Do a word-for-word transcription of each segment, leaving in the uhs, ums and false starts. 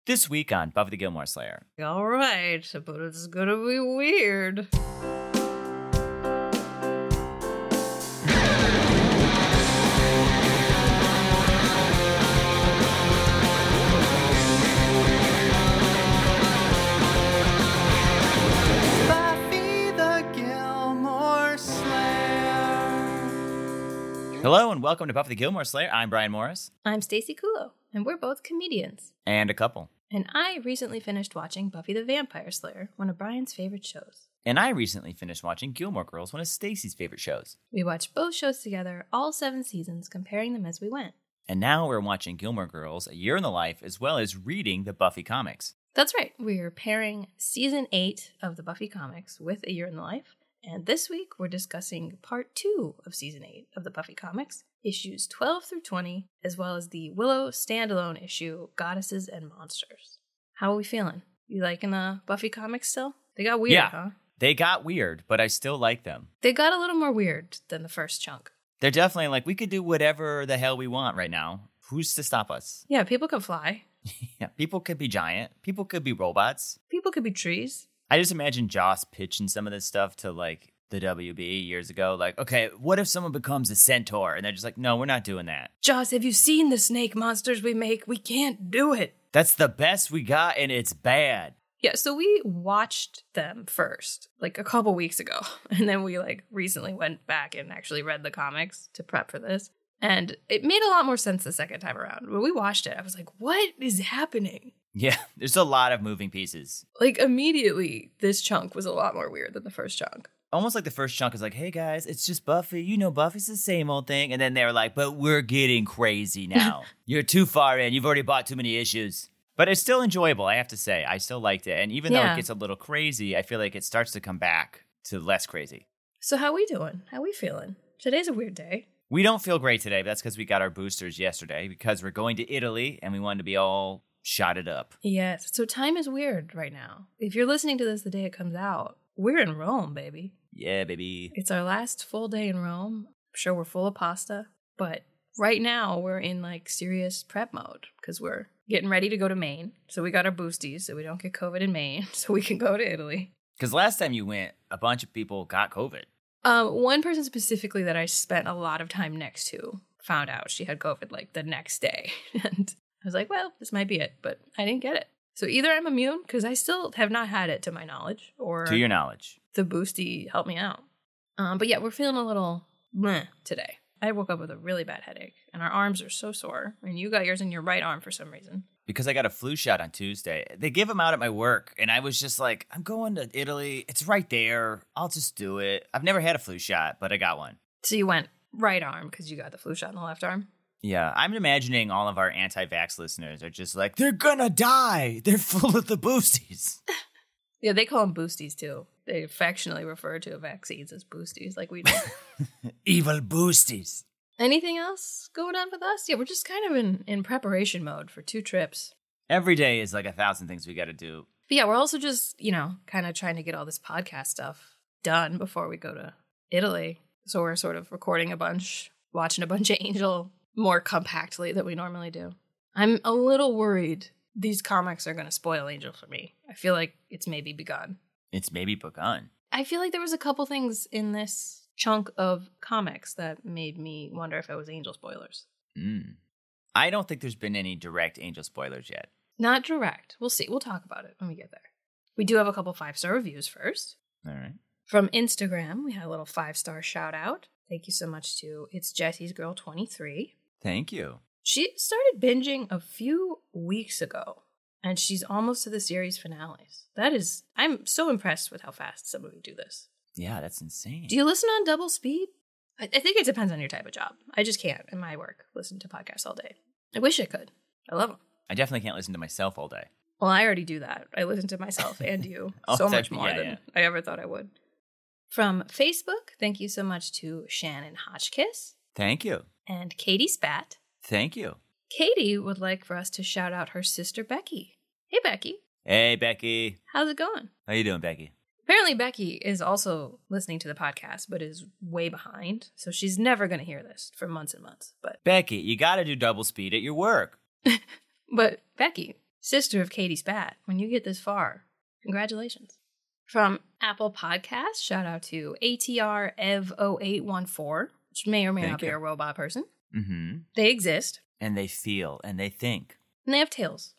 This week on Buffy the Gilmore Slayer. All right, but it's gonna be weird. Buffy the Gilmore Slayer. Hello and welcome to Buffy the Gilmore Slayer. I'm Brian Morris. I'm Stacey Kulo, and we're both comedians. And a couple. And I recently finished watching Buffy the Vampire Slayer, one of Brian's favorite shows. And I recently finished watching Gilmore Girls, one of Stacey's favorite shows. We watched both shows together, all seven seasons, comparing them as we went. And now we're watching Gilmore Girls, A Year in the Life, as well as reading the Buffy comics. That's right. We're pairing season eight of the Buffy comics with A Year in the Life. And this week, we're discussing part two of season eight of the Buffy comics, issues twelve through twenty, as well as the Willow standalone issue, Goddesses and Monsters. How are we feeling? You liking the Buffy comics still? They got weird, yeah, huh? They got weird, but I still like them. They got a little more weird than the first chunk. They're definitely like, we could do whatever the hell we want right now. Who's to stop us? Yeah, people could fly. Yeah, people could be giant. People could be robots. People could be trees. I just imagine Joss pitching some of this stuff to, like, the W B years ago. Like, okay, what if someone becomes a centaur? And they're just like, no, we're not doing that. Joss, have you seen the snake monsters we make? We can't do it. That's the best we got, and it's bad. Yeah, so we watched them first, like a couple weeks ago. And then we, like, recently went back and actually read the comics to prep for this. And it made a lot more sense the second time around. When we watched it, I was like, what is happening? Yeah, there's a lot of moving pieces. Like, immediately, this chunk was a lot more weird than the first chunk. Almost like the first chunk is like, hey guys, it's just Buffy. You know, Buffy's the same old thing. And then they were like, but we're getting crazy now. You're too far in. You've already bought too many issues. But it's still enjoyable, I have to say. I still liked it. And even yeah. though it gets a little crazy, I feel like it starts to come back to less crazy. So how we doing? How we feeling? Today's a weird day. We don't feel great today, but that's because we got our boosters yesterday because we're going to Italy and we wanted to be all shotted up. Yes. So time is weird right now. If you're listening to this the day it comes out, we're in Rome, baby. Yeah, baby. It's our last full day in Rome. I'm sure we're full of pasta, but right now we're in like serious prep mode because we're getting ready to go to Maine. So we got our boosties so we don't get COVID in Maine so we can go to Italy. Because last time you went, a bunch of people got COVID. Um, one person specifically that I spent a lot of time next to found out she had COVID like the next day. And I was like, well, this might be it, but I didn't get it. So either I'm immune because I still have not had it to my knowledge, or to your knowledge, the boosty helped me out. Um, but yeah, we're feeling a little meh today. I woke up with a really bad headache, and our arms are so sore. And you got yours in your right arm for some reason. Because I got a flu shot on Tuesday. They give them out at my work, and I was just like, I'm going to Italy. It's right there. I'll just do it. I've never had a flu shot, but I got one. So you went right arm because you got the flu shot in the left arm? Yeah, I'm imagining all of our anti-vax listeners are just like, they're gonna die. They're full of the boosties. Yeah, they call them boosties, too. They affectionately refer to vaccines as boosties, like we do. Evil boosties. Anything else going on with us? Yeah, we're just kind of in, in preparation mode for two trips. Every day is like a thousand things we gotta do. But yeah, we're also just, you know, kind of trying to get all this podcast stuff done before we go to Italy. So we're sort of recording a bunch, watching a bunch of Angel more compactly than we normally do. I'm a little worried these comics are going to spoil Angel for me. I feel like it's maybe begun. It's maybe begun. I feel like there was a couple things in this chunk of comics that made me wonder if it was Angel spoilers. Mm. I don't think there's been any direct Angel spoilers yet. Not direct. We'll see. We'll talk about it when we get there. We do have a couple five-star reviews first. All right. From Instagram, we had a little five-star shout-out. Thank you so much to It's Jessie's Girl twenty-three. Thank you. She started binging a few weeks ago, and she's almost to the series finales. That is, I'm so impressed with how fast some of you do this. Yeah, that's insane. Do you listen on double speed? I, I think it depends on your type of job. I just can't, in my work, listen to podcasts all day. I wish I could. I love them. I definitely can't listen to myself all day. Well, I already do that. I listen to myself and you oh, so that, much more yeah, than yeah. I ever thought I would. From Facebook, thank you so much to Shannon Hotchkiss. Thank you. And Katie Spat. Thank you. Katie would like for us to shout out her sister, Becky. Hey, Becky. Hey, Becky. How's it going? How you doing, Becky? Apparently, Becky is also listening to the podcast, but is way behind. So she's never going to hear this for months and months. But Becky, you got to do double speed at your work. But Becky, sister of Katie Spat. When you get this far, congratulations. From Apple Podcasts, shout out to A T R E V zero eight one four, which may or may Thank not be you. a robot person. Mm-hmm. They exist. And they feel and they think. And they have tails.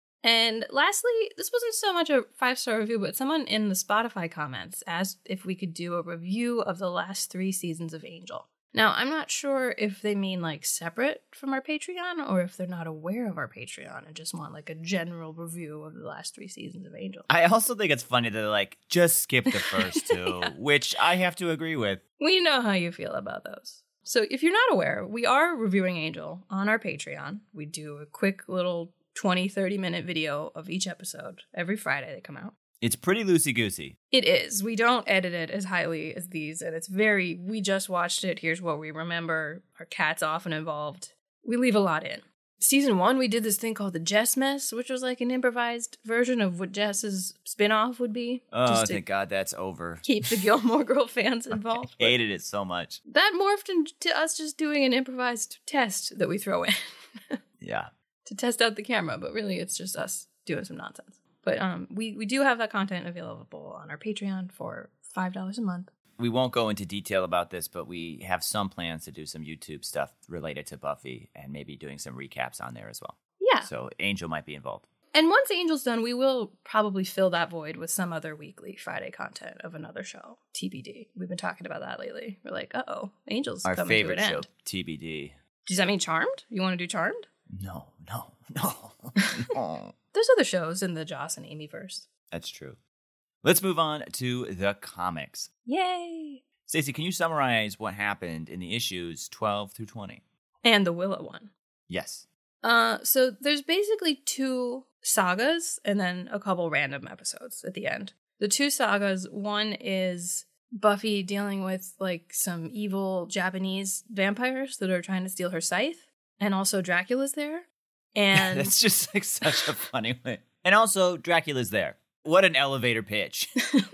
And lastly, this wasn't so much a five-star review, but someone in the Spotify comments asked if we could do a review of the last three seasons of Angel. Now, I'm not sure if they mean like separate from our Patreon or if they're not aware of our Patreon and just want like a general review of the last three seasons of Angel. I also think it's funny that they're like, just skip the first two, Yeah. which I have to agree with. We know how you feel about those. So if you're not aware, we are reviewing Angel on our Patreon. We do a quick little twenty, thirty minute video of each episode every Friday they come out. It's pretty loosey-goosey. It is. We don't edit it as highly as these, and it's very, we just watched it, here's what we remember. Our cat's often involved. We leave a lot in. Season one, we did this thing called the Jess Mess, which was like an improvised version of what Jess's spinoff would be. Oh, just to thank God that's over. keep the Gilmore Girl fans involved. I hated it so much. That morphed into us just doing an improvised test that we throw in Yeah. to test out the camera, but really it's just us doing some nonsense. But um, we, we do have that content available on our Patreon for five dollars a month. We won't go into detail about this, but we have some plans to do some YouTube stuff related to Buffy and maybe doing some recaps on there as well. Yeah. So Angel might be involved. And once Angel's done, we will probably fill that void with some other weekly Friday content of another show, T B D. We've been talking about that lately. We're like, uh-oh, Angel's Our coming favorite to an show, end. T B D. Does that mean Charmed? You want to do Charmed? No, no, no. no. There's other shows in the Joss and Amy verse. That's true. Let's move on to the comics. Yay! Stacey, can you summarize what happened in the issues twelve through twenty? And the Willow one. Yes. Uh, so there's basically two sagas and then a couple random episodes at the end. The two sagas, one is Buffy dealing with like some evil Japanese vampires that are trying to steal her scythe, and also Dracula's there. And That's just like such a funny way. And also, Dracula's there. What an elevator pitch.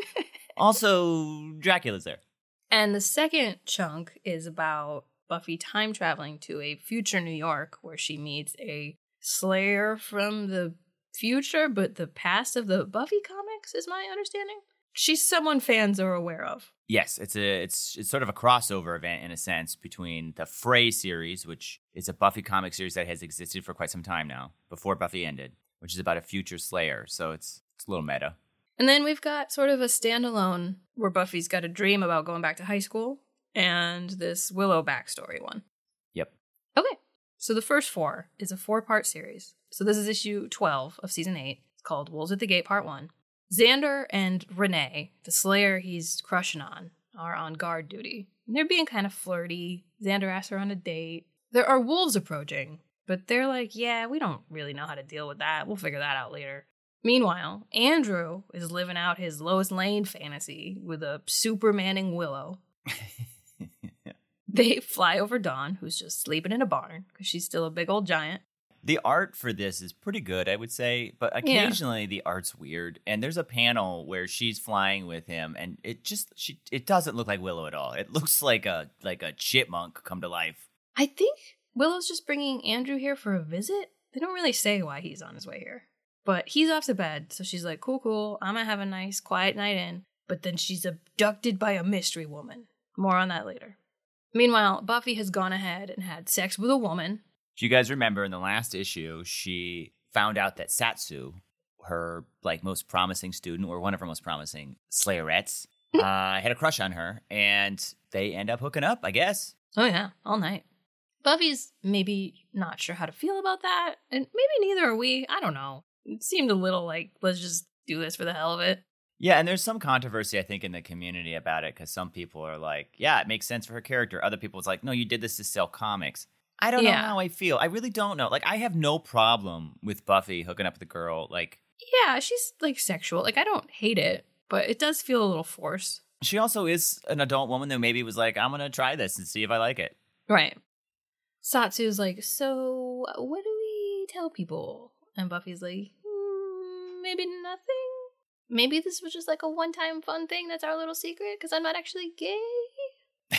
Also, Dracula's there. and the second chunk is about Buffy time traveling to a future New York where she meets a Slayer from the future, but the past of the Buffy comics is my understanding. She's someone fans are aware of. Yes, it's a it's it's sort of a crossover event in a sense between the Frey series, which is a Buffy comic series that has existed for quite some time now, before Buffy ended, which is about a future Slayer. So it's it's a little meta. And then we've got sort of a standalone where Buffy's got a dream about going back to high school, and this Willow backstory one. Yep. Okay, so the first four is a four-part series. So this is issue twelve of season eight. It's called Wolves at the Gate Part one. Xander and Renee, the Slayer he's crushing on, are on guard duty. And they're being kind of flirty. Xander asks her on a date. There are wolves approaching, but they're like, yeah, we don't really know how to deal with that. We'll figure that out later. Meanwhile, Andrew is living out his Lois Lane fantasy with a Supermaning Willow. They fly over Dawn, who's just sleeping in a barn because she's still a big old giant. The art for this is pretty good, I would say, but occasionally yeah. the art's weird. And there's a panel where she's flying with him, and it just she it doesn't look like Willow at all. It looks like a like a chipmunk come to life. I think Willow's just bringing Andrew here for a visit. They don't really say why he's on his way here. But he's off to bed, so she's like, cool, cool, I'm gonna have a nice, quiet night in. But then she's abducted by a mystery woman. More on that later. Meanwhile, Buffy has gone ahead and had sex with a woman. If you guys remember, in the last issue, she found out that Satsu, her like most promising student, or one of her most promising Slayerettes, uh, had a crush on her, and they end up hooking up, I guess. Oh yeah, all night. Buffy's maybe not sure how to feel about that, and maybe neither are we. I don't know. It seemed a little like, let's just do this for the hell of it. Yeah, and there's some controversy, I think, in the community about it, because some people are like, yeah, it makes sense for her character. Other people, it's like, no, you did this to sell comics. I don't yeah. know how I feel. I really don't know. Like, I have no problem with Buffy hooking up with a girl. Like, yeah, she's like sexual. Like, I don't hate it, but it does feel a little forced. She also is an adult woman that maybe was like, I'm going to try this and see if I like it. Right. Satsu's like, so what do we tell people? And Buffy's like, mm, maybe nothing. Maybe this was just like a one-time fun thing that's our little secret because I'm not actually gay.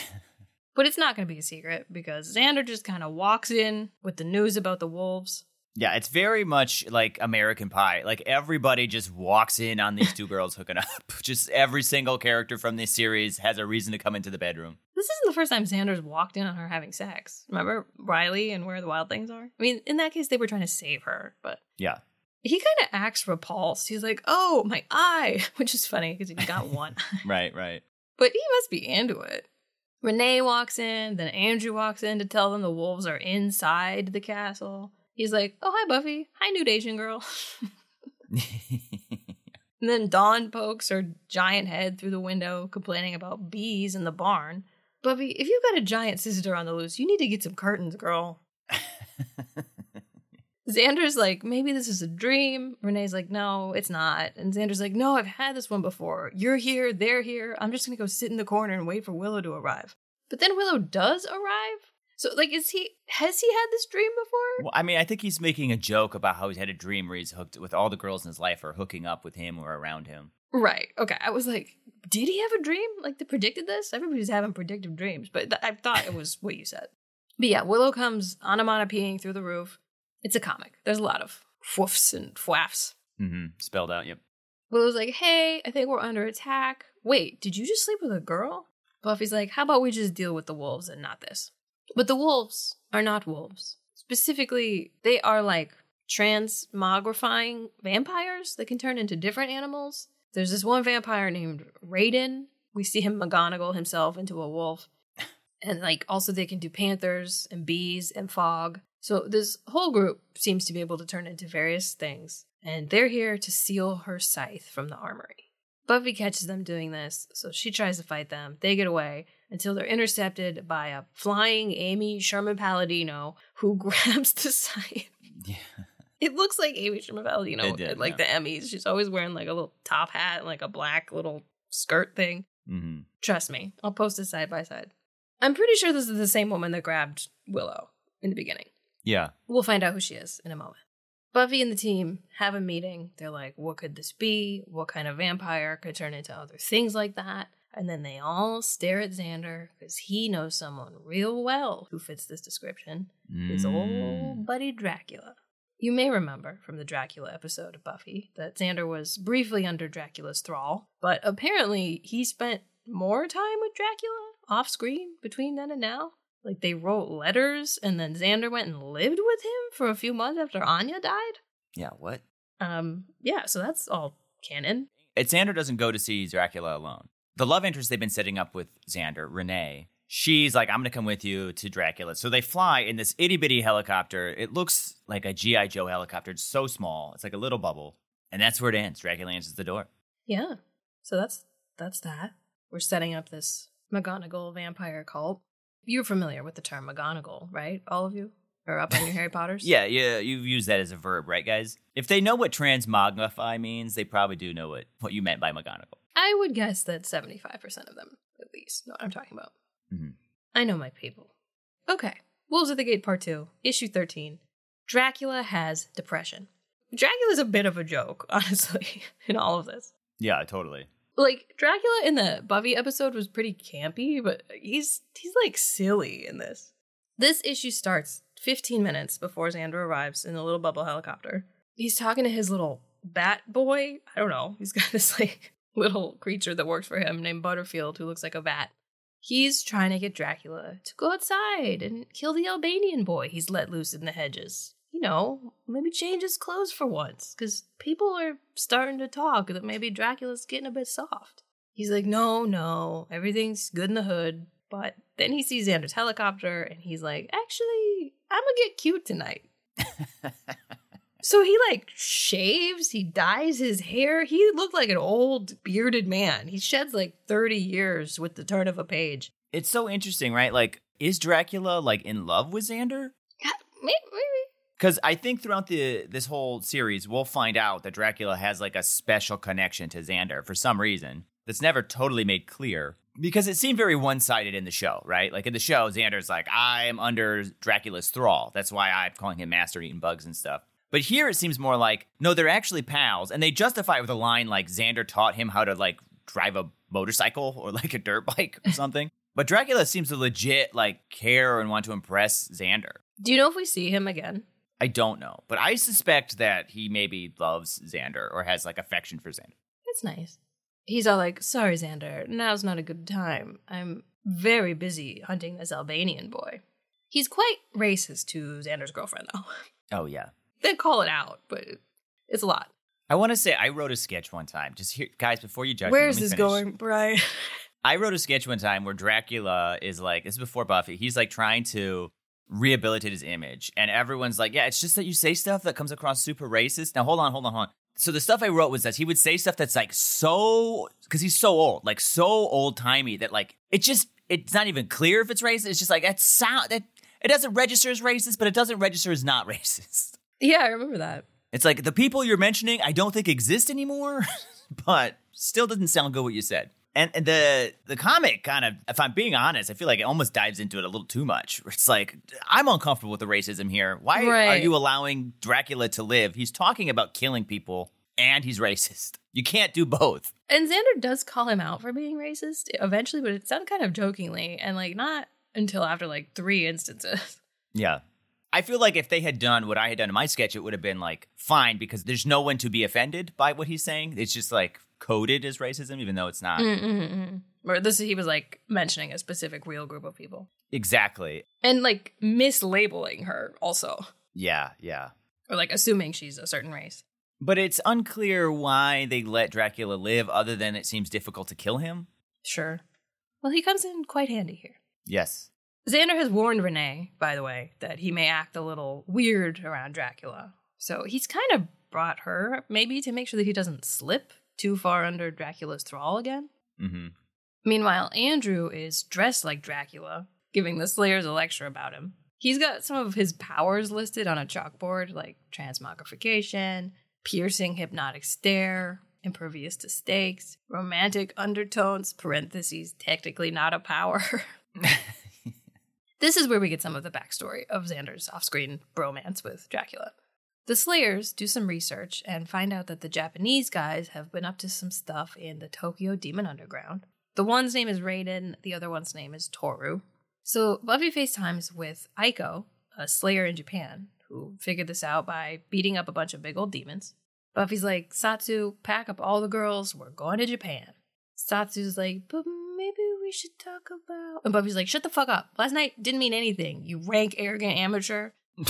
But it's not going to be a secret because Xander just kind of walks in with the news about the wolves. Yeah, it's very much like American Pie. Like, everybody just walks in on these two girls hooking up. Just every single character from this series has a reason to come into the bedroom. This isn't the first time Xander's walked in on her having sex. Remember Riley and Where the Wild Things Are? I mean, in that case, they were trying to save her, but... Yeah. He kind of acts repulsed. He's like, oh, my eye, which is funny because he got one. Right, right. But he must be into it. Renee walks in, then Andrew walks in to tell them the wolves are inside the castle. He's like, oh, hi, Buffy. Hi, nude Asian girl. And then Dawn pokes her giant head through the window, complaining about bees in the barn. Buffy, if you've got a giant sister on the loose, you need to get some curtains, girl. Xander's like, maybe this is a dream. Renee's like, no, it's not. And Xander's like, no, I've had this one before. You're here, they're here. I'm just going to go sit in the corner and wait for Willow to arrive. But then Willow does arrive. So, like, is he, has he had this dream before? Well, I mean, I think he's making a joke about how he's had a dream where he's hooked with all the girls in his life are hooking up with him or around him. Right. Okay. I was like, did he have a dream? Like, they predicted this? Everybody's having predictive dreams, but th- I thought it was what you said. But yeah, Willow comes onomatopoeing through the roof. It's a comic. There's a lot of whoofs and fwaffs. Mm-hmm. Spelled out, yep. Willow's like, hey, I think we're under attack. Wait, did you just sleep with a girl? Buffy's like, how about we just deal with the wolves and not this? But the wolves are not wolves. Specifically, they are like transmogrifying vampires that can turn into different animals. There's this one vampire named Raiden. We see him McGonagall himself into a wolf. And like also they can do panthers and bees and fog. So this whole group seems to be able to turn into various things. And they're here to steal her scythe from the armory. Buffy catches them doing this, so she tries to fight them. They get away until they're intercepted by a flying Amy Sherman Palladino who grabs the scythe. Yeah. It looks like Amy Sherman Palladino It did, at like yeah. the Emmys. She's always wearing like a little top hat and like a black little skirt thing. Mm-hmm. Trust me, I'll post it side by side. I'm pretty sure this is the same woman that grabbed Willow in the beginning. Yeah. We'll find out who she is in a moment. Buffy and the team have a meeting. They're like, what could this be? What kind of vampire could turn into other things like that? And then they all stare at Xander because he knows someone real well who fits this description. Mm. His old buddy Dracula. You may remember from the Dracula episode of Buffy that Xander was briefly under Dracula's thrall, but apparently he spent more time with Dracula off screen between then and now. Like, they wrote letters, and then Xander went and lived with him for a few months after Anya died? Yeah, what? Um, yeah, so that's all canon. It, Xander doesn't go to see Dracula alone. The love interest they've been setting up with Xander, Renee, she's like, I'm going to come with you to Dracula. So they fly in this itty-bitty helicopter. It looks like a G I. Joe helicopter. It's so small. It's like a little bubble. And that's where it ends. Dracula answers the door. Yeah, so that's that's that. We're setting up this McGonagall vampire cult. You're familiar with the term McGonagall, right? All of you are up on your Harry Potters? Yeah, yeah, you've used that as a verb, right, guys? If they know what transmogrify means, they probably do know what, what you meant by McGonagall. I would guess that seventy-five percent of them, at least, know what I'm talking about. Mm-hmm. I know my people. Okay, Wolves at the Gate Part two, Issue thirteen. Dracula has depression. Dracula's a bit of a joke, honestly, in all of this. Yeah, totally. Like, Dracula in the Buffy episode was pretty campy, but he's he's like silly in this. This issue starts fifteen minutes before Xander arrives in the little bubble helicopter. He's talking to his little bat boy. I don't know. He's got this like little creature that works for him named Butterfield who looks like a bat. He's trying to get Dracula to go outside and kill the Albanian boy he's let loose in the hedges. You know, maybe change his clothes for once, because people are starting to talk that maybe Dracula's getting a bit soft. He's like, no, no, everything's good in the hood. But then he sees Xander's helicopter, and he's like, actually, I'm gonna get cute tonight. So he, like, shaves, he dyes his hair. He looked like an old, bearded man. He sheds, like, thirty years with the turn of a page. It's so interesting, right? Like, is Dracula, like, in love with Xander? Yeah, maybe. Because I think throughout the this whole series, we'll find out that Dracula has like a special connection to Xander for some reason that's never totally made clear. Because it seemed very one-sided in the show, right? Like in the show, Xander's like, I'm under Dracula's thrall. That's why I'm calling him Master Eating Bugs and stuff. But here it seems more like, no, they're actually pals. And they justify it with a line like Xander taught him how to like drive a motorcycle or like a dirt bike or something. But Dracula seems to legit like care and want to impress Xander. Do you know if we see him again? I don't know. But I suspect that he maybe loves Xander or has, like, affection for Xander. That's nice. He's all like, sorry, Xander, now's not a good time. I'm very busy hunting this Albanian boy. He's quite racist to Xander's girlfriend, though. Oh, yeah. They call it out, but it's a lot. I want to say I wrote a sketch one time. Just here, guys, before you judge Where me, is let me this finish. going, Brian? I wrote a sketch one time where Dracula is like, this is before Buffy, he's like trying to rehabilitate his image. And everyone's like, yeah, it's just that you say stuff that comes across super racist. Now, hold on, hold on, hold on. So the stuff I wrote was that he would say stuff that's like so, because he's so old, like so old-timey that like, it just, it's not even clear if it's racist. It's just like, that sound, that it doesn't register as racist, but it doesn't register as not racist. Yeah, I remember that. It's like, the people you're mentioning, I don't think exist anymore, but still doesn't sound good what you said. And, and the the comic kind of, if I'm being honest, I feel like it almost dives into it a little too much. It's like, I'm uncomfortable with the racism here. Why Right. are you allowing Dracula to live? He's talking about killing people, and he's racist. You can't do both. And Xander does call him out for being racist eventually, but it sounded kind of jokingly, and like not until after like three instances. Yeah. I feel like if they had done what I had done in my sketch, it would have been like, fine, because there's no one to be offended by what he's saying. It's just like coded as racism, even though it's not. Mm-mm-mm. Or this, he was like mentioning a specific real group of people. Exactly. And like mislabeling her also. Yeah, yeah. Or like assuming she's a certain race. But it's unclear why they let Dracula live, other than it seems difficult to kill him. Sure. Well, he comes in quite handy here. Yes. Xander has warned Renee, by the way, that he may act a little weird around Dracula. So he's kind of brought her, maybe to make sure that he doesn't slip too far under Dracula's thrall again. Mm-hmm. Meanwhile, Andrew is dressed like Dracula, giving the Slayers a lecture about him. He's got some of his powers listed on a chalkboard, like transmogrification, piercing hypnotic stare, impervious to stakes, romantic undertones, parentheses, technically not a power. This is where we get some of the backstory of Xander's off-screen bromance with Dracula. The Slayers do some research and find out that the Japanese guys have been up to some stuff in the Tokyo Demon Underground. The one's name is Raiden, the other one's name is Toru. So Buffy FaceTimes with Aiko, a Slayer in Japan, who figured this out by beating up a bunch of big old demons. Buffy's like, Satsu, pack up all the girls, we're going to Japan. Satsu's like, but maybe we should talk about... And Buffy's like, shut the fuck up. Last night didn't mean anything, you rank, arrogant amateur.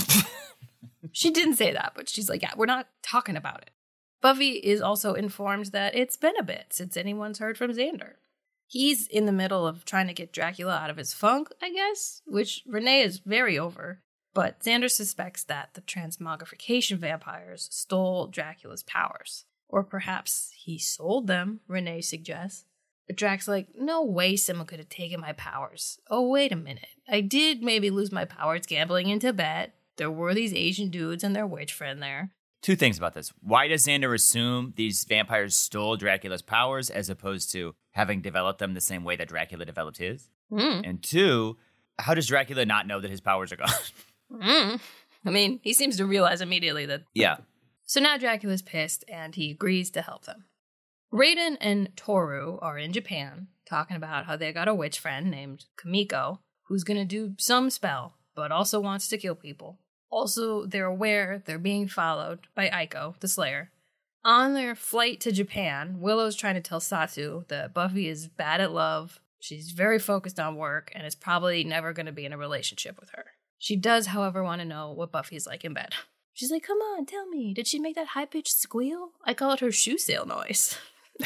She didn't say that, but she's like, yeah, we're not talking about it. Buffy is also informed that it's been a bit since anyone's heard from Xander. He's in the middle of trying to get Dracula out of his funk, I guess, which Renee is very over. But Xander suspects that the transmogrification vampires stole Dracula's powers. Or perhaps he sold them, Renee suggests. But Drac's like, no way someone could have taken my powers. Oh, wait a minute. I did maybe lose my powers gambling in Tibet. There were these Asian dudes and their witch friend there. Two things about this. Why does Xander assume these vampires stole Dracula's powers as opposed to having developed them the same way that Dracula developed his? Mm. And two, how does Dracula not know that his powers are gone? Mm. I mean, he seems to realize immediately that... Yeah. So now Dracula's pissed, and he agrees to help them. Raiden and Toru are in Japan, talking about how they got a witch friend named Kamiko, who's going to do some spell, but also wants to kill people. Also, they're aware they're being followed by Aiko, the Slayer. On their flight to Japan, Willow's trying to tell Satsu that Buffy is bad at love, she's very focused on work, and is probably never going to be in a relationship with her. She does, however, want to know what Buffy's like in bed. She's like, come on, tell me, did she make that high-pitched squeal? I call it her shoe sale noise.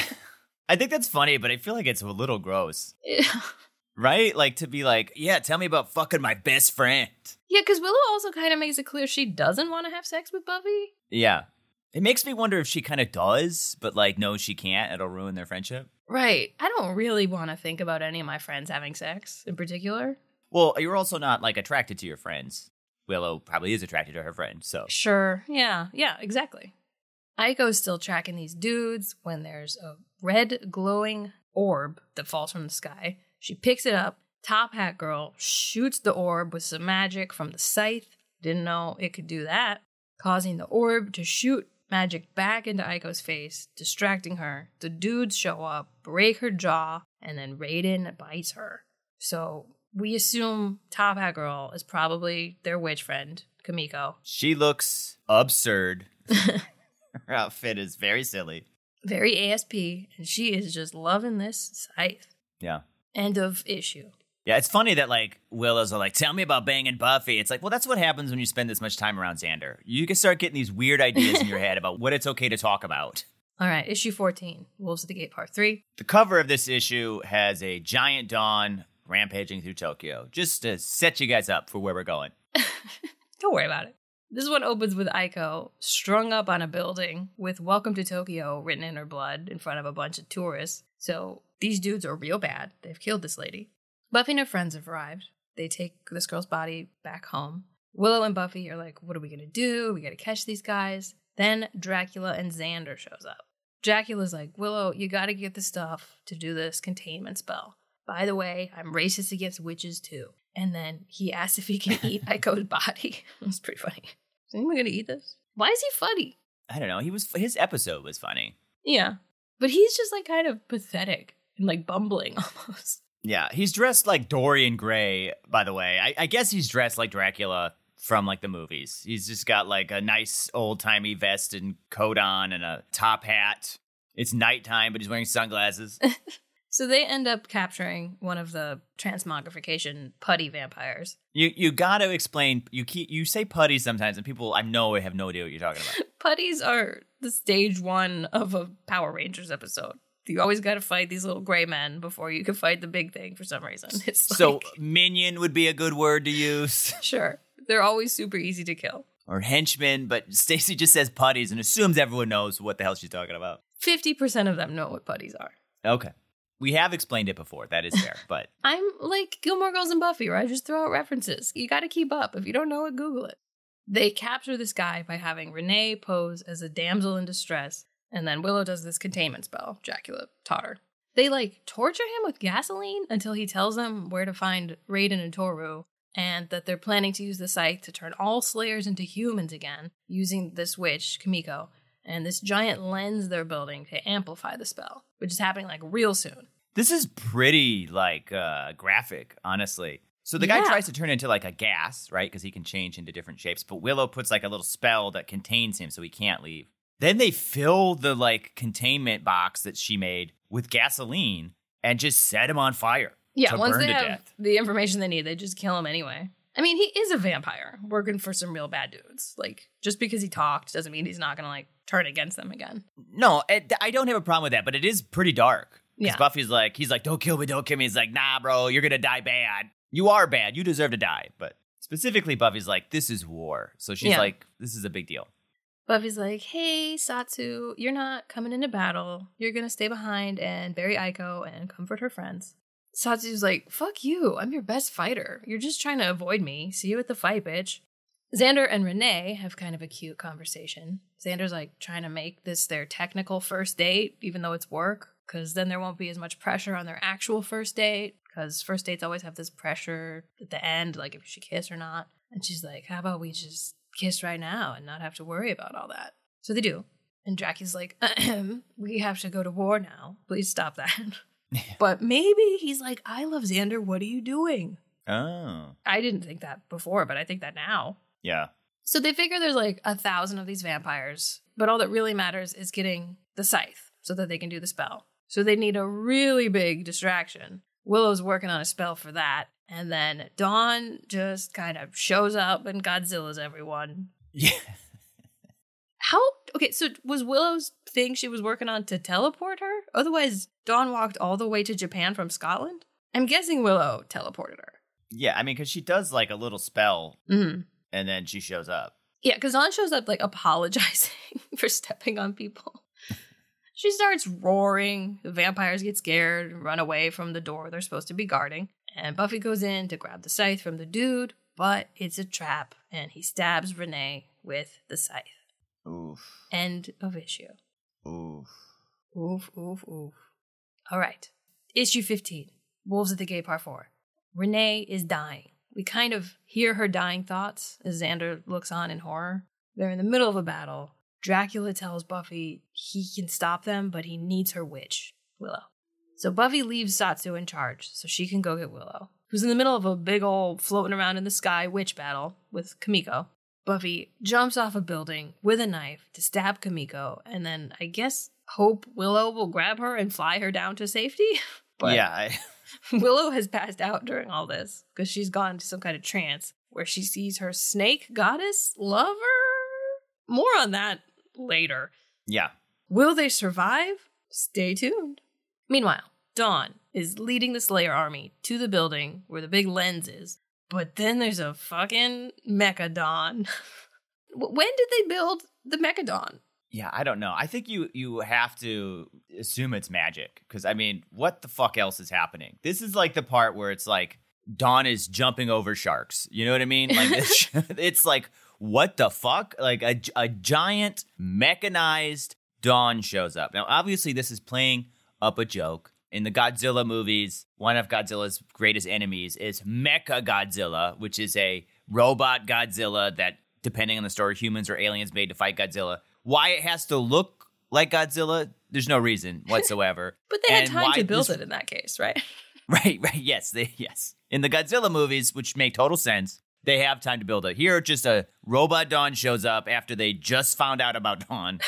I think that's funny, but I feel like it's a little gross. Yeah. Right? Like to be like, yeah, tell me about fucking my best friend. Yeah, because Willow also kind of makes it clear she doesn't want to have sex with Buffy. Yeah. It makes me wonder if she kind of does, but like knows she can't. It'll ruin their friendship. Right. I don't really want to think about any of my friends having sex in particular. Well, you're also not like attracted to your friends. Willow probably is attracted to her friend, so. Sure. Yeah. Yeah, exactly. Aiko's still tracking these dudes when there's a red glowing orb that falls from the sky. She picks it up. Top Hat Girl shoots the orb with some magic from the scythe. Didn't know it could do that. Causing the orb to shoot magic back into Aiko's face, distracting her. The dudes show up, break her jaw, and then Raiden bites her. So we assume Top Hat Girl is probably their witch friend, Kimiko. She looks absurd. Her outfit is very silly. Very A S P, and she is just loving this scythe. Yeah. End of issue. Yeah, it's funny that, like, Willow's are like, tell me about banging Buffy. It's like, well, that's what happens when you spend this much time around Xander. You can start getting these weird ideas in your head about what it's okay to talk about. All right, issue fourteen, Wolves of the Gate Part three. The cover of this issue has a giant dawn rampaging through Tokyo, just to set you guys up for where we're going. Don't worry about it. This one opens with Aiko strung up on a building with Welcome to Tokyo written in her blood in front of a bunch of tourists. So these dudes are real bad. They've killed this lady. Buffy and her friends have arrived. They take this girl's body back home. Willow and Buffy are like, what are we going to do? We got to catch these guys. Then Dracula and Xander shows up. Dracula's like, Willow, you got to get the stuff to do this containment spell. By the way, I'm racist against witches too. And then he asks if he can eat Aiko's body. It's pretty funny. Is anyone going to eat this? Why is he funny? I don't know. He was his episode was funny. Yeah. But he's just like kind of pathetic and like bumbling almost. Yeah, he's dressed like Dorian Gray, by the way. I, I guess he's dressed like Dracula from like the movies. He's just got like a nice old-timey vest and coat on and a top hat. It's nighttime, but he's wearing sunglasses. So they end up capturing one of the transmogrification putty vampires. You you got to explain. You keep you say putty sometimes, and people I know have no idea what you're talking about. Putties are the stage one of a Power Rangers episode. You always got to fight these little gray men before you can fight the big thing for some reason. It's like, so minion would be a good word to use. Sure. They're always super easy to kill. Or henchmen, but Stacey just says putties and assumes everyone knows what the hell she's talking about. fifty percent of them know what putties are. Okay. We have explained it before. That is fair, but... I'm like Gilmore Girls and Buffy, where I just throw out references. You got to keep up. If you don't know it, Google it. They capture this guy by having Renee pose as a damsel in distress. And then Willow does this containment spell Dracula taught her. They, like, torture him with gasoline until he tells them where to find Raiden and Toru, and that they're planning to use the scythe to turn all Slayers into humans again, using this witch, Kimiko, and this giant lens they're building to amplify the spell, which is happening, like, real soon. This is pretty, like, uh, graphic, honestly. So the guy Yeah. tries to turn into, like, a gas, right? Because he can change into different shapes. But Willow puts, like, a little spell that contains him so he can't leave. Then they fill the, like, containment box that she made with gasoline and just set him on fire. Yeah, to once burn they to have death. the information they need, they just kill him anyway. I mean, he is a vampire working for some real bad dudes. Like, just because he talked doesn't mean he's not going to, like, turn against them again. No, it, I don't have a problem with that, but it is pretty dark. Because Yeah. Buffy's like, he's like, don't kill me, don't kill me. He's like, nah, bro, you're going to die bad. You are bad. You deserve to die. But specifically, Buffy's like, this is war. So she's Yeah. like, this is a big deal. Buffy's like, hey, Satsu, you're not coming into battle. You're going to stay behind and bury Aiko and comfort her friends. Satsu's like, fuck you. I'm your best fighter. You're just trying to avoid me. See you at the fight, bitch. Xander and Renee have kind of a cute conversation. Xander's like trying to make this their technical first date, even though it's work, because then there won't be as much pressure on their actual first date, because first dates always have this pressure at the end, like if you should kiss or not. And she's like, how about we just kiss right now and not have to worry about all that? So they do. And Jackie's like, ahem, we have to go to war now. Please stop that. But maybe he's like, I love Xander. What are you doing? Oh. I didn't think that before, but I think that now. Yeah. So they figure there's like a thousand of these vampires, but all that really matters is getting the scythe so that they can do the spell. So they need a really big distraction. Willow's working on a spell for that. And then Dawn just kind of shows up and Godzilla's everyone. Yeah. How? Okay, so was Willow's thing she was working on to teleport her? Otherwise, Dawn walked all the way to Japan from Scotland? I'm guessing Willow teleported her. Yeah, I mean, because she does like a little spell Mm-hmm. and then she shows up. Yeah, because Dawn shows up like apologizing for stepping on people. She starts roaring. The vampires get scared and run away from the door they're supposed to be guarding. And Buffy goes in to grab the scythe from the dude, but it's a trap and he stabs Renee with the scythe. Oof. End of issue. Oof. Oof, oof, oof. All right. Issue fifteen. Wolves of the Gate Part four. Renee is dying. We kind of hear her dying thoughts as Xander looks on in horror. They're in the middle of a battle. Dracula tells Buffy he can stop them, but he needs her witch, Willow. So Buffy leaves Satsu in charge so she can go get Willow, who's in the middle of a big old floating around in the sky witch battle with Kimiko. Buffy jumps off a building with a knife to stab Kimiko, and then I guess hope Willow will grab her and fly her down to safety. But yeah. I... Willow has passed out during all this because she's gone into some kind of trance where she sees her snake goddess lover. More on that later. Yeah. Will they survive? Stay tuned. Meanwhile, Dawn is leading the Slayer army to the building where the big lens is. But then there's a fucking Mechadon. When did they build the Mechadon? Yeah, I don't know. I think you you have to assume it's magic. Because, I mean, what the fuck else is happening? This is like the part where it's like Dawn is jumping over sharks. You know what I mean? Like it's, it's like, what the fuck? Like a, a giant mechanized Dawn shows up. Now, obviously, this is playing up a joke. In the Godzilla movies, one of Godzilla's greatest enemies is Mecha Godzilla, which is a robot Godzilla that, depending on the story, humans or aliens made to fight Godzilla. Why it has to look like Godzilla, there's no reason whatsoever. But they and had time to build this, it in that case, right? Right, right, yes, they, yes. In the Godzilla movies, which make total sense, they have time to build it. Here, just a robot Dawn shows up after they just found out about Dawn.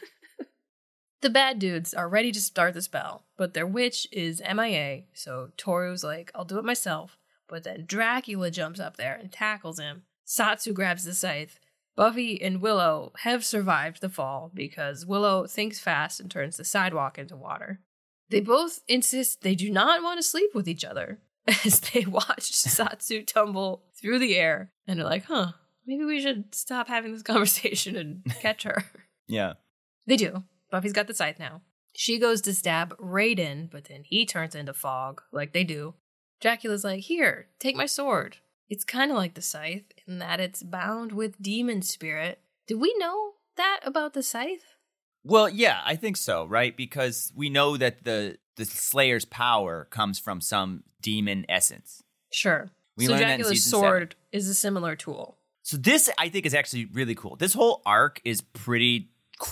The bad dudes are ready to start the spell, but their witch is M I A, so Toru's like, I'll do it myself. But then Dracula jumps up there and tackles him. Satsu grabs the scythe. Buffy and Willow have survived the fall because Willow thinks fast and turns the sidewalk into water. They both insist they do not want to sleep with each other as they watch Satsu tumble through the air and are like, huh, maybe we should stop having this conversation and catch her. Yeah. They do. Buffy's got the scythe now. She goes to stab Raiden, but then he turns into fog, like they do. Dracula's like, here, take my sword. It's kind of like the scythe in that it's bound with demon spirit. Did we know that about the scythe? Well, yeah, I think so, right? Because we know that the, the Slayer's power comes from some demon essence. Sure. We so learned that in Dracula's season sword seven. is a similar tool. So this, I think, is actually really cool. This whole arc is pretty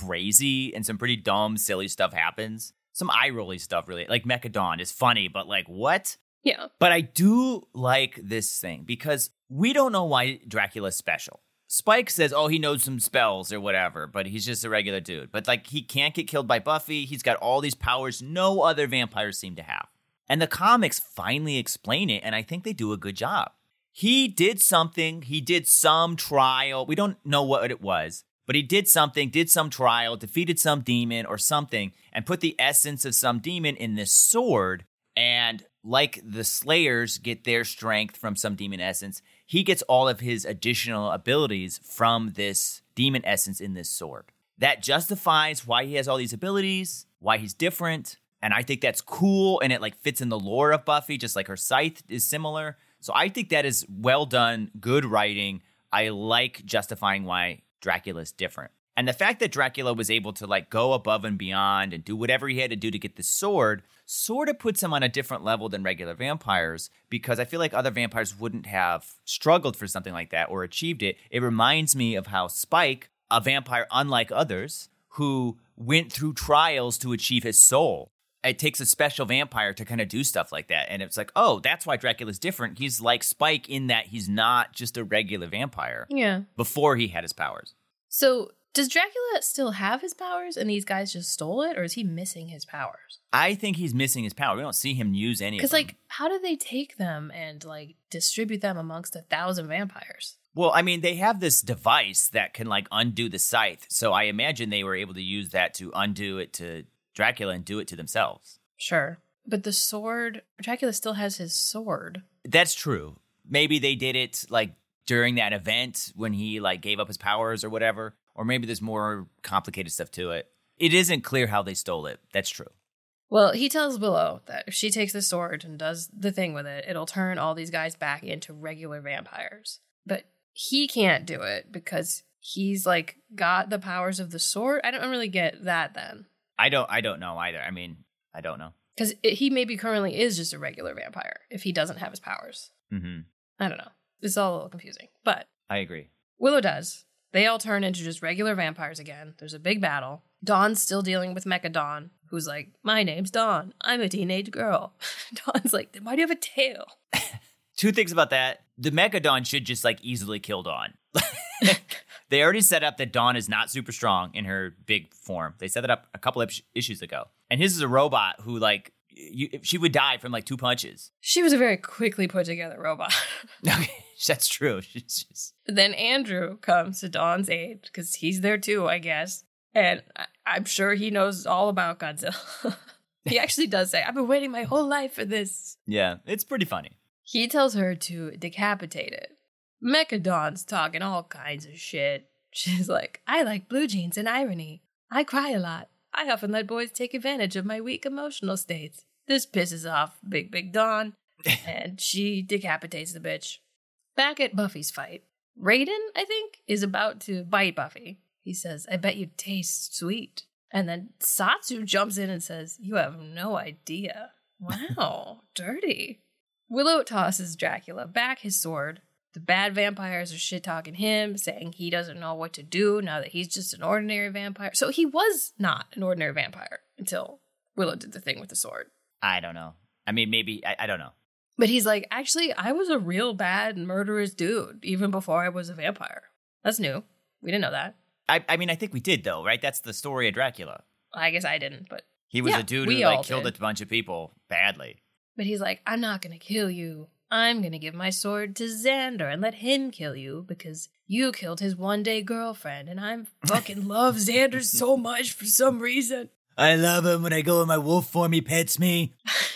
crazy and some pretty dumb, silly stuff happens. Some eye-rolly stuff, really. Like Mechadon is funny, but like, what? Yeah. But I do like this thing because we don't know why Dracula's special. Spike says, oh, he knows some spells or whatever, but he's just a regular dude. But like, he can't get killed by Buffy. He's got all these powers no other vampires seem to have. And the comics finally explain it, and I think they do a good job. He did something. He did some trial. We don't know what it was. But he did something, did some trial, defeated some demon or something, and put the essence of some demon in this sword. And like the Slayers get their strength from some demon essence, he gets all of his additional abilities from this demon essence in this sword. That justifies why he has all these abilities, why he's different. And I think that's cool, and it like fits in the lore of Buffy, just like her scythe is similar. So I think that is well done, good writing. I like justifying why Dracula's different. And the fact that Dracula was able to like go above and beyond and do whatever he had to do to get the sword sort of puts him on a different level than regular vampires, because I feel like other vampires wouldn't have struggled for something like that or achieved it. It reminds me of how Spike, a vampire unlike others, who went through trials to achieve his soul. It takes a special vampire to kind of do stuff like that. And it's like, oh, that's why Dracula's different. He's like Spike in that he's not just a regular vampire. Yeah. Before he had his powers. So does Dracula still have his powers and these guys just stole it? Or is he missing his powers? I think he's missing his power. We don't see him use any of them. Because, like, how do they take them and, like, distribute them amongst a thousand vampires? Well, I mean, they have this device that can, like, undo the scythe. So I imagine they were able to use that to undo it to Dracula and do it to themselves. Sure. But the sword, Dracula still has his sword. That's true. Maybe they did it like during that event when he like gave up his powers or whatever. Or maybe there's more complicated stuff to it. It isn't clear how they stole it. That's true. Well, he tells Willow that if she takes the sword and does the thing with it, it'll turn all these guys back into regular vampires. But he can't do it because he's like got the powers of the sword. I don't really get that then. I don't I don't know either. I mean, I don't know. Because he maybe currently is just a regular vampire if he doesn't have his powers. Mm-hmm. I don't know. It's all a little confusing. But I agree. Willow does. They all turn into just regular vampires again. There's a big battle. Dawn's still dealing with Mechadon, who's like, my name's Dawn. I'm a teenage girl. Dawn's like, then why do you have a tail? Two things about that. The Mecha Dawn should just like easily kill Dawn. They already set up that Dawn is not super strong in her big form. They set that up a couple of issues ago. And his is a robot who like, you, she would die from like two punches. She was a very quickly put together robot. Okay, that's true. She's just... Then Andrew comes to Dawn's aid because he's there too, I guess. And I- I'm sure he knows all about Godzilla. He actually does say, I've been waiting my whole life for this. Yeah, it's pretty funny. He tells her to decapitate it. Mecha Dawn's talking all kinds of shit. She's like, I like blue jeans and irony. I cry a lot. I often let boys take advantage of my weak emotional states. This pisses off Big Big Dawn, and she decapitates the bitch. Back at Buffy's fight, Raiden, I think, is about to bite Buffy. He says, I bet you taste sweet. And then Satsu jumps in and says, you have no idea. Wow, dirty. Willow tosses Dracula back his sword. The bad vampires are shit-talking him, saying he doesn't know what to do now that he's just an ordinary vampire. So he was not an ordinary vampire until Willow did the thing with the sword. I don't know. I mean, maybe, I, I don't know. But he's like, actually, I was a real bad murderous dude, even before I was a vampire. That's new. We didn't know that. I, I mean, I think we did, though, right? That's the story of Dracula. I guess I didn't, but... He was yeah, a dude who, we all like, killed did. a bunch of people badly. But he's like, I'm not going to kill you. I'm going to give my sword to Xander and let him kill you because you killed his one-day girlfriend and I fucking love Xander so much for some reason. I love him. When I go in my wolf form, he pets me.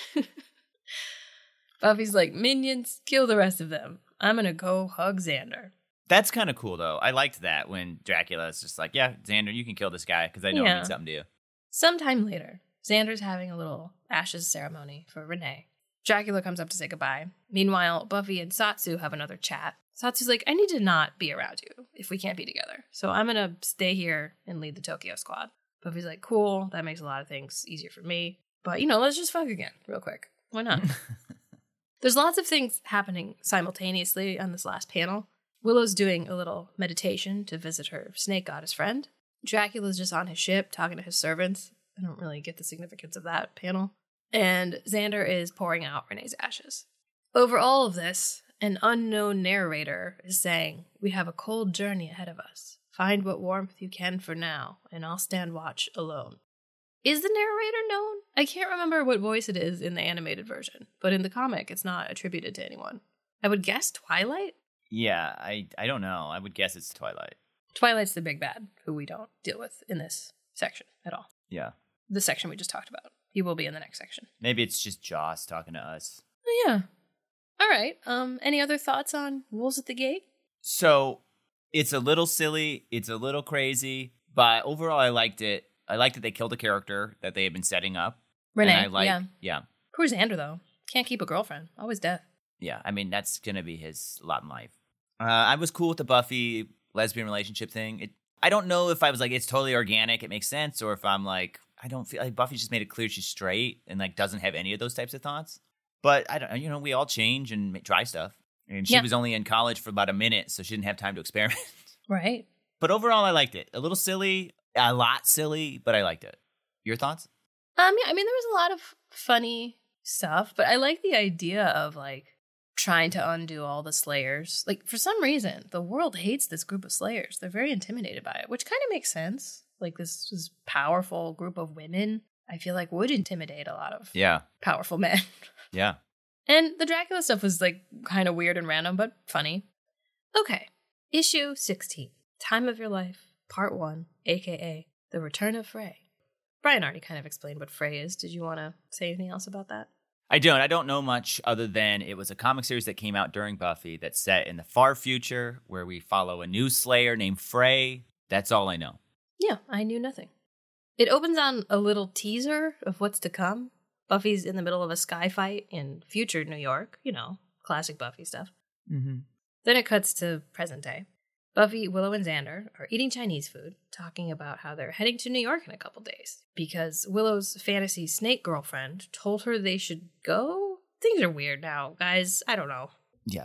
Buffy's like, minions, kill the rest of them. I'm going to go hug Xander. That's kind of cool, though. I liked that when Dracula is just like, yeah, Xander, you can kill this guy because I know Yeah. it means something to you. Sometime later, Xander's having a little ashes ceremony for Renee. Dracula comes up to say goodbye. Meanwhile, Buffy and Satsu have another chat. Satsu's like, I need to not be around you if we can't be together. So I'm going to stay here and lead the Tokyo squad. Buffy's like, cool, that makes a lot of things easier for me. But, you know, let's just fuck again real quick. Why not? There's lots of things happening simultaneously on this last panel. Willow's doing a little meditation to visit her snake goddess friend. Dracula's just on his ship talking to his servants. I don't really get the significance of that panel. And Xander is pouring out Renee's ashes. Over all of this, an unknown narrator is saying, we have a cold journey ahead of us. Find what warmth you can for now, and I'll stand watch alone. Is the narrator known? I can't remember what voice it is in the animated version, but in the comic, it's not attributed to anyone. I would guess Twilight? Yeah, I, I don't know. I would guess it's Twilight. Twilight's the big bad, who we don't deal with in this section at all. Yeah. The section we just talked about. He will be in the next section. Maybe it's just Joss talking to us. Oh, yeah. All right. Um, any other thoughts on Wolves at the Gate? So it's a little silly. It's a little crazy. But overall, I liked it. I liked that they killed a character that they had been setting up. Renee, And I like, yeah. Yeah. Poor Xander, though. Can't keep a girlfriend. Always deaf. Yeah. I mean, that's going to be his lot in life. Uh, I was cool with the Buffy lesbian relationship thing. It, I don't know if I was like, it's totally organic. It makes sense. Or if I'm like, I don't feel like Buffy just made it clear she's straight and like doesn't have any of those types of thoughts. But I don't, you know, we all change and make, try stuff. And she Yeah. was only in college for about a minute, so she didn't have time to experiment. Right. But overall, I liked it. A little silly, a lot silly, but I liked it. Your thoughts? Um, yeah, I mean, there was a lot of funny stuff, but I like the idea of like trying to undo all the Slayers. Like, for some reason, the world hates this group of Slayers. They're very intimidated by it, which kind of makes sense. Like, this, this powerful group of women, I feel like would intimidate a lot of Yeah. powerful men. Yeah. And the Dracula stuff was like kind of weird and random, but funny. Okay. Issue sixteen. Time of Your Life, Part one, aka The Return of Frey. Brian already kind of explained what Frey is. Did you want to say anything else about that? I don't. I don't know much other than it was a comic series that came out during Buffy that's set in the far future where we follow a new Slayer named Frey. That's all I know. Yeah, I knew nothing. It opens on a little teaser of what's to come. Buffy's in the middle of a sky fight in future New York. You know, classic Buffy stuff. Mm-hmm. Then it cuts to present day. Buffy, Willow, and Xander are eating Chinese food, talking about how they're heading to New York in a couple days because Willow's fantasy snake girlfriend told her they should go. Things are weird now, guys. I don't know. Yeah.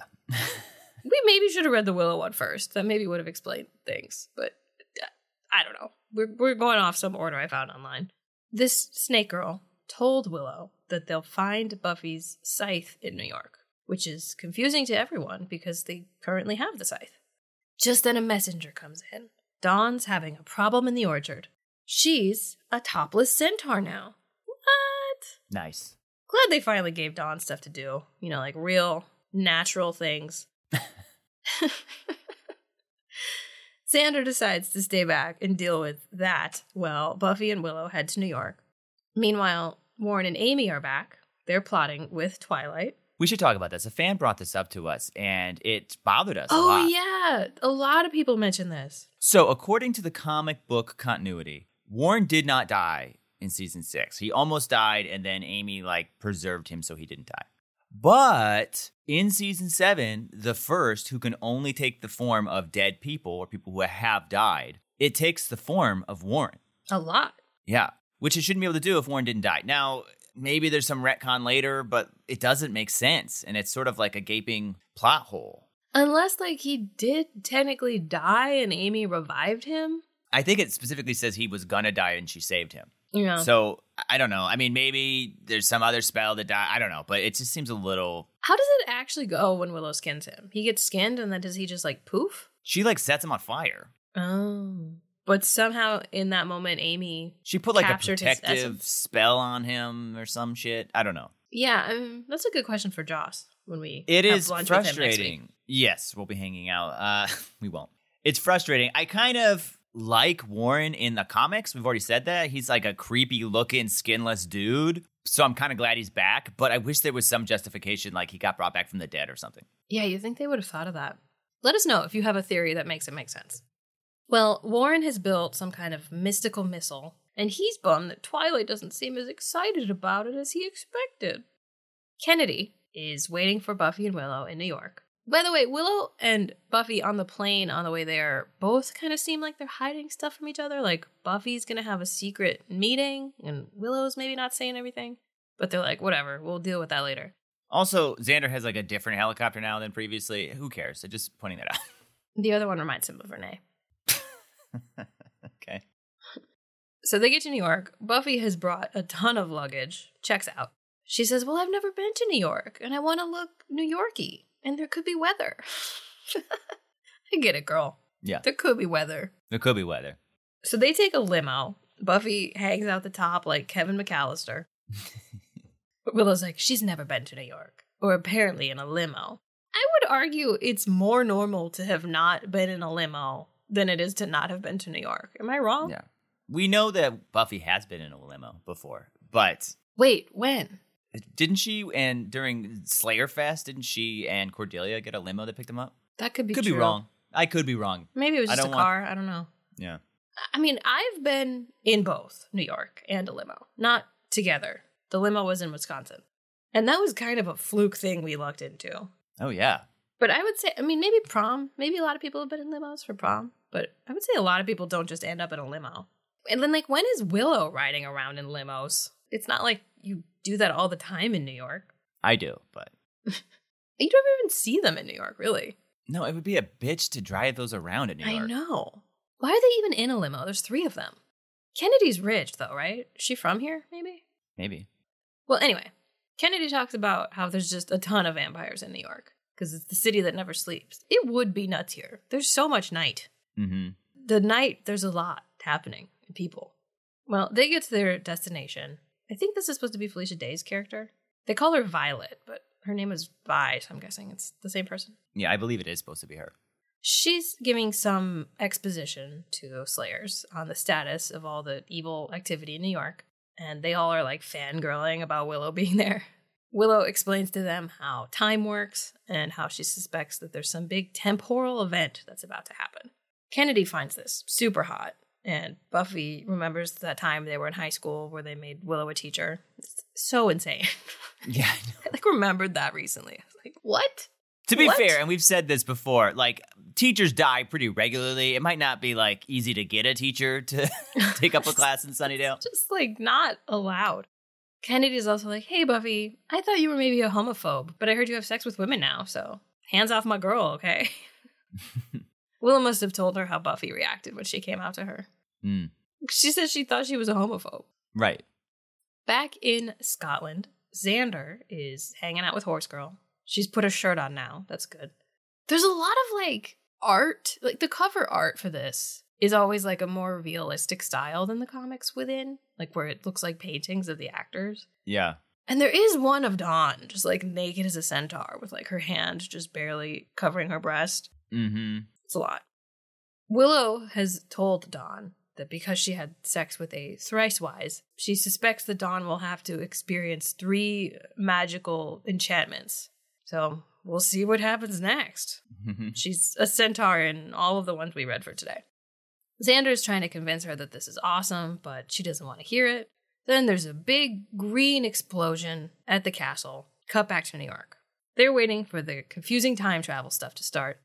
We maybe should have read the Willow one first. That maybe would have explained things, but uh, I don't know. We're we're going off some order I found online. This snake girl told Willow that they'll find Buffy's scythe in New York. which is confusing to everyone because they currently have the scythe. Just then a messenger comes in. Dawn's having a problem in the orchard. She's a topless centaur now. What? Nice. Glad they finally gave Dawn stuff to do. You know, like real, natural things. Xander decides to stay back and deal with that while Buffy and Willow head to New York. Meanwhile, Warren and Amy are back. They're plotting with Twilight. We should talk about this. A fan brought this up to us, and it bothered us oh, a lot. Oh, yeah. A lot of people mention this. So, according to the comic book continuity, Warren did not die in season six. He almost died, and then Amy, like, preserved him so he didn't die. But in season seven, the first, who can only take the form of dead people or people who have died, it takes the form of Warren. A lot. Yeah, which it shouldn't be able to do if Warren didn't die. Now, maybe there's some retcon later, but it doesn't make sense. And it's sort of like a gaping plot hole. Unless, like, he did technically die and Amy revived him. I think it specifically says he was gonna die and she saved him. Yeah. So, I don't know. I mean, maybe there's some other spell that died. I don't know. But it just seems a little... How does it actually go when Willow skins him? He gets skinned and then does he just, like, poof? She, like, sets him on fire. Oh. But somehow in that moment, Amy She put, like, a captured his protective essence. spell on him or some shit. I don't know. Yeah, I mean, that's a good question for Joss when we It have is lunch with him next frustrating. week. Yes, we'll be hanging out. Uh, we won't. It's frustrating. I kind of like Warren in the comics. We've already said that. He's like a creepy looking, skinless dude. So I'm kind of glad he's back. But I wish there was some justification, like he got brought back from the dead or something. Yeah, you think they would have thought of that. Let us know if you have a theory that makes it make sense. Well, Warren has built some kind of mystical missile, and he's bummed that Twilight doesn't seem as excited about it as he expected. Kennedy is waiting for Buffy and Willow in New York. By the way, Willow and Buffy on the plane on the way there both kind of seem like they're hiding stuff from each other. Like, Buffy's going to have a secret meeting, and Willow's maybe not saying everything. But they're like, whatever, we'll deal with that later. Also, Xander has like a different helicopter now than previously. Who cares? So just pointing that out. The other one reminds him of Renee. Okay. So they get to New York. Buffy has brought a ton of luggage. Checks out. She says, well, I've never been to New York, and I want to look New Yorky. And there could be weather. I get it, girl. Yeah. There could be weather. There could be weather. So they take a limo. Buffy hangs out the top like Kevin McAllister. But Willow's like, she's never been to New York. Or apparently in a limo. I would argue it's more normal to have not been in a limo than it is to not have been to New York. Am I wrong? Yeah. We know that Buffy has been in a limo before, but... Wait, when? Didn't she, and during Slayer Fest, didn't she and Cordelia get a limo that picked them up? That could be Could true. be wrong. I could be wrong. Maybe it was I just a don't want- car. I don't know. Yeah. I mean, I've been in both New York and a limo. Not together. The limo was in Wisconsin. And that was kind of a fluke thing we lucked into. Oh, yeah. But I would say, I mean, maybe prom. Maybe a lot of people have been in limos for prom. But I would say a lot of people don't just end up in a limo. And then, like, when is Willow riding around in limos? It's not like you do that all the time in New York. I do, but... You don't even see them in New York, really. No, it would be a bitch to drive those around in New York. I know. Why are they even in a limo? There's three of them. Kennedy's rich, though, right? Is she from here, maybe? Maybe. Well, anyway, Kennedy talks about how there's just a ton of vampires in New York because it's the city that never sleeps. It would be nuts here. There's so much night. Mm-hmm. The night, there's a lot happening and people. Well, they get to their destination. I think this is supposed to be Felicia Day's character. They call her Violet, but her name is Vi, so I'm guessing it's the same person. Yeah, I believe it is supposed to be her. She's giving some exposition to Slayers on the status of all the evil activity in New York. And they all are like fangirling about Willow being there. Willow explains to them how time works and how she suspects that there's some big temporal event that's about to happen. Kennedy finds this super hot. And Buffy remembers that time they were in high school where they made Willow a teacher. It's so insane. Yeah, I know. I like remembered that recently. I was like, what? To be What? fair, and we've said this before, like, teachers die pretty regularly. It might not be, like, easy to get a teacher to take up a class in Sunnydale. Just like not allowed. Kennedy's also like, hey, Buffy, I thought you were maybe a homophobe, but I heard you have sex with women now, so hands off my girl, okay? Willow must have told her how Buffy reacted when she came out to her. Mm. She said she thought she was a homophobe. Right. Back in Scotland, Xander is hanging out with Horse Girl. She's put a shirt on now. That's good. There's a lot of like art, like the cover art for this is always like a more realistic style than the comics within, like where it looks like paintings of the actors. Yeah. And there is one of Dawn just like naked as a centaur with like her hand just barely covering her breast. Mm-hmm. It's a lot. Willow has told Dawn that because she had sex with a Thrice-Wise, she suspects that Dawn will have to experience three magical enchantments. So we'll see what happens next. She's a centaur in all of the ones we read for today. Xander's trying to convince her that this is awesome, but she doesn't want to hear it. Then there's a big green explosion at the castle. Cut back to New York. They're waiting for the confusing time travel stuff to start.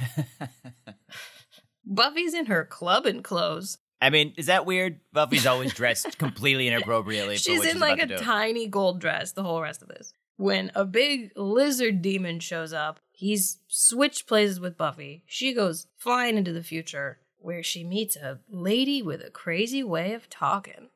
Buffy's in her clubbing clothes. I mean, is that weird? Buffy's always dressed completely inappropriately. For She's what in she's like about a to do. tiny gold dress the whole rest of this. When a big lizard demon shows up, he's switched places with Buffy. She goes flying into the future, where she meets a lady with a crazy way of talking.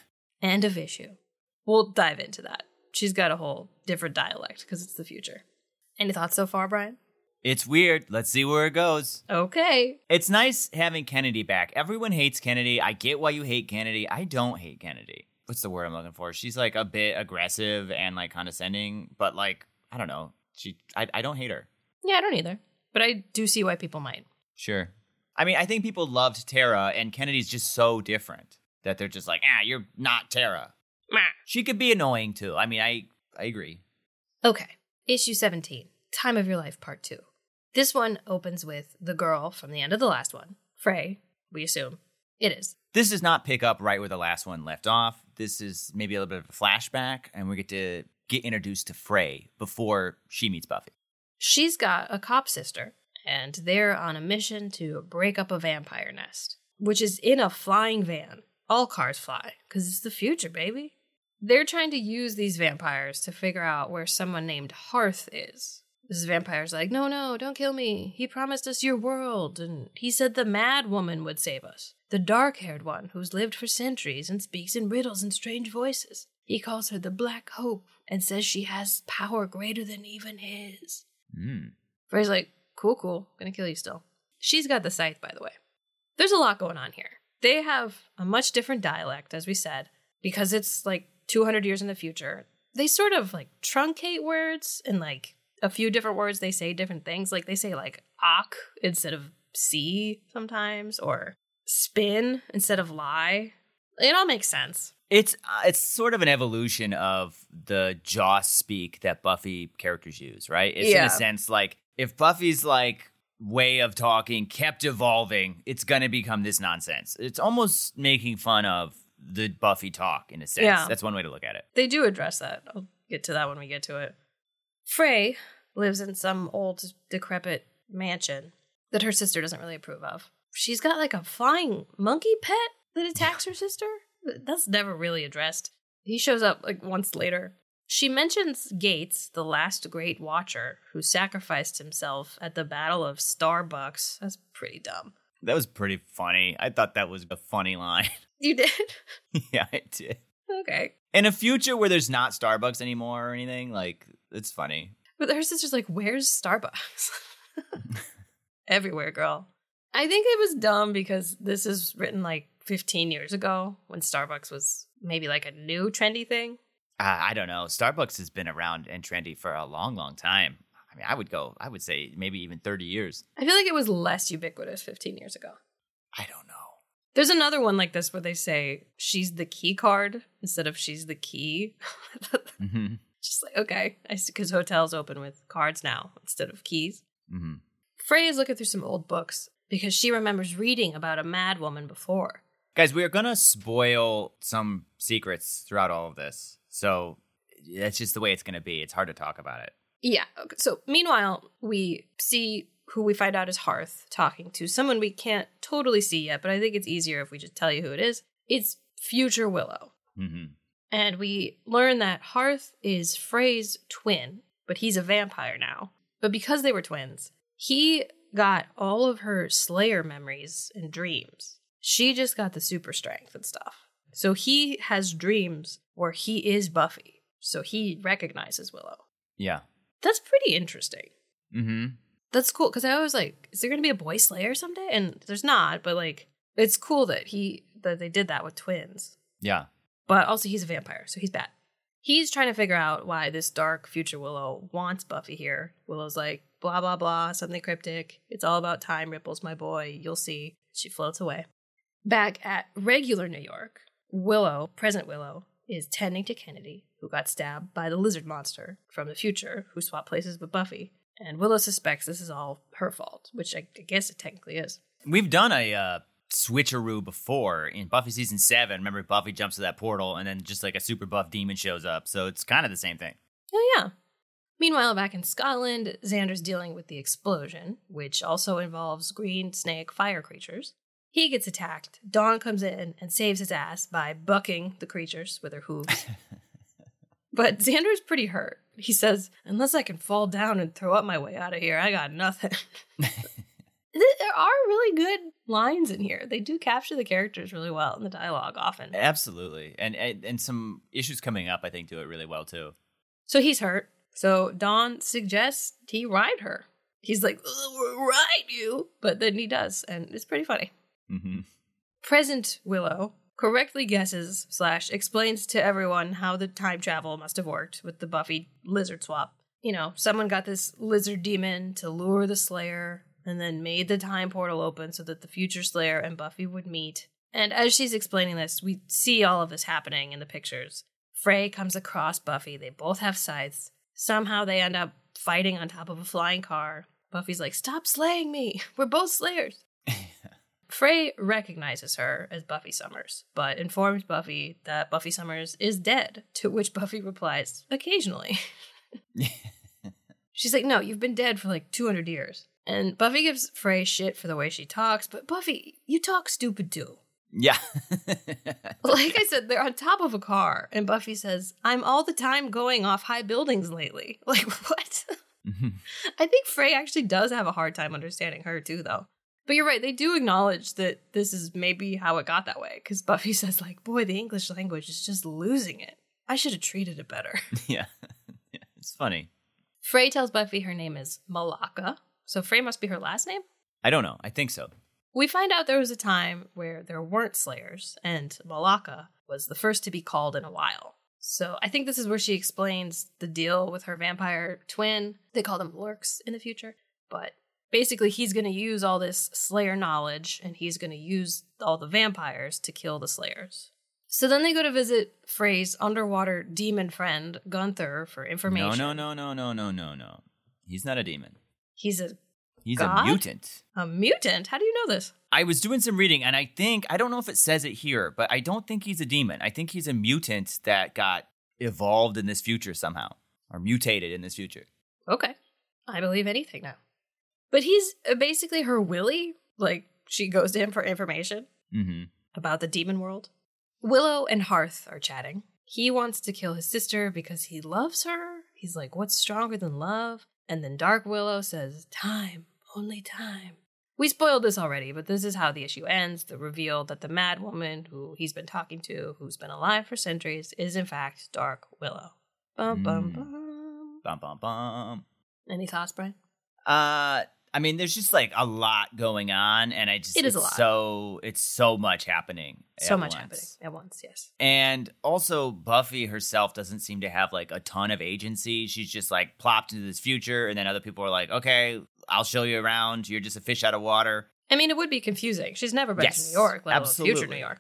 End of issue. We'll dive into that. She's got a whole different dialect because it's the future. Any thoughts so far, Brian? It's weird. Let's see where it goes. Okay. It's nice having Kennedy back. Everyone hates Kennedy. I get why you hate Kennedy. I don't hate Kennedy. What's the word I'm looking for? She's like a bit aggressive and like condescending, but like, I don't know. She, I, I don't hate her. Yeah, I don't either. But I do see why people might. Sure. I mean, I think people loved Tara, and Kennedy's just so different that they're just like, ah, you're not Tara. She could be annoying too. I mean, I, I agree. Okay. Issue seventeen, Time of Your Life, Part two. This one opens with the girl from the end of the last one, Frey, we assume. It is. This does not pick up right where the last one left off. This is maybe a little bit of a flashback, and we get to get introduced to Frey before she meets Buffy. She's got a cop sister, and they're on a mission to break up a vampire nest, which is in a flying van. All cars fly, because it's the future, baby. They're trying to use these vampires to figure out where someone named Hearth is. This vampire's like, no, no, don't kill me. He promised us your world, and he said the mad woman would save us. The dark-haired one who's lived for centuries and speaks in riddles and strange voices. He calls her the Black Hope and says she has power greater than even his. Mm. Frey's like, cool, cool, gonna kill you still. She's got the scythe, by the way. There's a lot going on here. They have a much different dialect, as we said, because it's like two hundred years in the future. They sort of like truncate words and like a few different words, they say different things. Like they say like "ak" instead of "see" sometimes, or "spin" instead of "lie." It all makes sense. It's uh, it's sort of an evolution of the Joss speak that Buffy characters use, right? It's Yeah. in a sense like if Buffy's like way of talking kept evolving, it's gonna become this nonsense. It's almost making fun of the Buffy talk in a sense. Yeah. That's one way to look at it. They do address that. I'll get to that when we get to it. Frey lives in some old, decrepit mansion that her sister doesn't really approve of. She's got like a flying monkey pet that attacks her sister. That's never really addressed. He shows up like once later. She mentions Gates, the last great watcher, who sacrificed himself at the Battle of Starbucks. That's pretty dumb. That was pretty funny. I thought that was a funny line. You did? Yeah, I did. Okay. In a future where there's not Starbucks anymore or anything, like, it's funny. But her sister's like, where's Starbucks? Everywhere, girl. I think it was dumb because this is written like fifteen years ago when Starbucks was maybe like a new trendy thing. Uh, I don't know. Starbucks has been around and trendy for a long, long time. I mean, I would go, I would say maybe even thirty years. I feel like it was less ubiquitous fifteen years ago. I don't know. There's another one like this where they say she's the key card instead of she's the key. Mm-hmm. Just like, okay, I see, because hotels open with cards now instead of keys. Mm-hmm. Frey is looking through some old books because she remembers reading about a mad woman before. Guys, we are going to spoil some secrets throughout all of this. So that's just the way it's going to be. It's hard to talk about it. Yeah. Okay. So meanwhile, we see who we find out is Hearth talking to someone we can't totally see yet, but I think it's easier if we just tell you who it is. It's future Willow. Mm-hmm. And we learn that Hearth is Frey's twin, but he's a vampire now. But because they were twins, he got all of her Slayer memories and dreams. She just got the super strength and stuff. So he has dreams where he is Buffy. So he recognizes Willow. Yeah. That's pretty interesting. Mm-hmm. That's cool, because I was like, is there going to be a boy Slayer someday? And there's not, but like, it's cool that he that they did that with twins. Yeah. But also he's a vampire, so he's bad. He's trying to figure out why this dark future Willow wants Buffy here. Willow's like, blah, blah, blah, something cryptic. It's all about time ripples, my boy. You'll see. She floats away. Back at regular New York, Willow, present Willow, is tending to Kennedy, who got stabbed by the lizard monster from the future, who swapped places with Buffy. And Willow suspects this is all her fault, which I guess it technically is. We've done a uh, switcheroo before in Buffy season seven. Remember, Buffy jumps to that portal, and then just like a super buff demon shows up. So it's kind of the same thing. Oh, yeah. Meanwhile, back in Scotland, Xander's dealing with the explosion, which also involves green snake fire creatures. He gets attacked. Dawn comes in and saves his ass by bucking the creatures with her hooves. But Xander's pretty hurt. He says, unless I can fall down and throw up my way out of here, I got nothing. There are really good lines in here. They do capture the characters really well in the dialogue often. Absolutely. And, and and some issues coming up, I think, do it really well, too. So he's hurt. So Dawn suggests he ride her. He's like, ride you. But then he does. And it's pretty funny. Mm-hmm. Present Willow correctly guesses slash explains to everyone how the time travel must have worked with the Buffy lizard swap. You know, someone got this lizard demon to lure the Slayer and then made the time portal open so that the future Slayer and Buffy would meet. And as she's explaining this, we see all of this happening in the pictures. Frey comes across Buffy. They both have scythes. Somehow they end up fighting on top of a flying car. Buffy's like, stop slaying me. We're both Slayers. Frey recognizes her as Buffy Summers, but informs Buffy that Buffy Summers is dead, to which Buffy replies, occasionally. She's like, no, you've been dead for like two hundred years. And Buffy gives Frey shit for the way she talks, but Buffy, you talk stupid too. Yeah. Like I said, they're on top of a car, and Buffy says, I'm all the time going off high buildings lately. Like, what? Mm-hmm. I think Frey actually does have a hard time understanding her too, though. But you're right, they do acknowledge that this is maybe how it got that way, because Buffy says, like, boy, the English language is just losing it. I should have treated it better. Yeah. Yeah, it's funny. Frey tells Buffy her name is Malaka, so Frey must be her last name? I don't know. I think so. We find out there was a time where there weren't Slayers, and Malaka was the first to be called in a while. So I think this is where she explains the deal with her vampire twin. They call them Lurks in the future, but basically, he's going to use all this Slayer knowledge, and he's going to use all the vampires to kill the Slayers. So then they go to visit Frey's underwater demon friend, Gunther, for information. No, no, no, no, no, no, no, no. He's not a demon. He's a He's god? a mutant. A mutant? How do you know this? I was doing some reading, and I think, I don't know if it says it here, but I don't think he's a demon. I think he's a mutant that got evolved in this future somehow, or mutated in this future. Okay. I believe anything now. But he's basically her Willy. Like, she goes to him for information mm-hmm. about the demon world. Willow and Hearth are chatting. He wants to kill his sister because he loves her. He's like, what's stronger than love? And then Dark Willow says, time, only time. We spoiled this already, but this is how the issue ends. The reveal that the mad woman who he's been talking to, who's been alive for centuries, is in fact Dark Willow. Bum, mm. bum, bum. Bum, bum, bum. Any thoughts, Brian? Uh... I mean, there's just like a lot going on, and I just it is it's a lot. So it's so much happening. So much once. happening at once, yes. And also, Buffy herself doesn't seem to have like a ton of agency. She's just like plopped into this future, and then other people are like, "Okay, I'll show you around. You're just a fish out of water." I mean, it would be confusing. She's never been yes, to New York, let alone absolutely. future New York.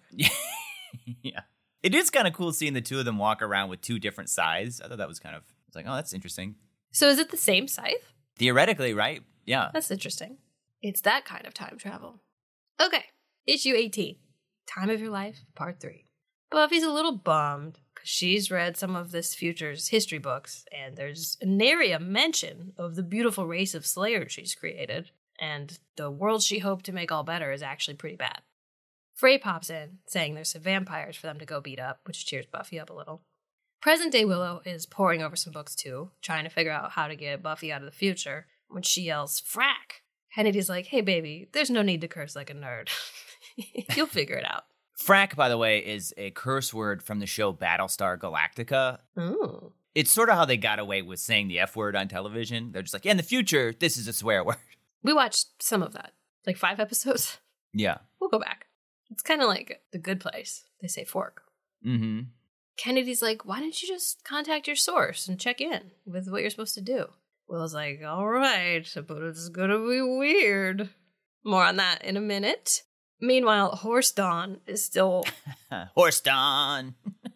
Yeah, it is kind of cool seeing the two of them walk around with two different scythes. I thought that was kind of it's like, oh, that's interesting. So, is it the same scythe? Theoretically, right? Yeah, that's interesting. It's that kind of time travel. Okay, issue eighteen, Time of Your Life, part three. Buffy's a little bummed because she's read some of this future's history books, and there's nary a mention of the beautiful race of Slayers she's created, and the world she hoped to make all better is actually pretty bad. Frey pops in, saying there's some vampires for them to go beat up, which cheers Buffy up a little. Present-day Willow is poring over some books too, trying to figure out how to get Buffy out of the future, when she yells, frack! Kennedy's like, hey, baby, there's no need to curse like a nerd. You'll figure it out. Frack, by the way, is a curse word from the show Battlestar Galactica. Ooh. It's sort of how they got away with saying the F word on television. They're just like, yeah, in the future, this is a swear word. We watched some of that, like five episodes. Yeah. We'll go back. It's kind of like The Good Place. They say fork. Mm-hmm. Kennedy's like, why don't you just contact your source and check in with what you're supposed to do? Willow's like, all right, but it's gonna be weird. More on that in a minute. Meanwhile, Horse Dawn is still... Horse Dawn!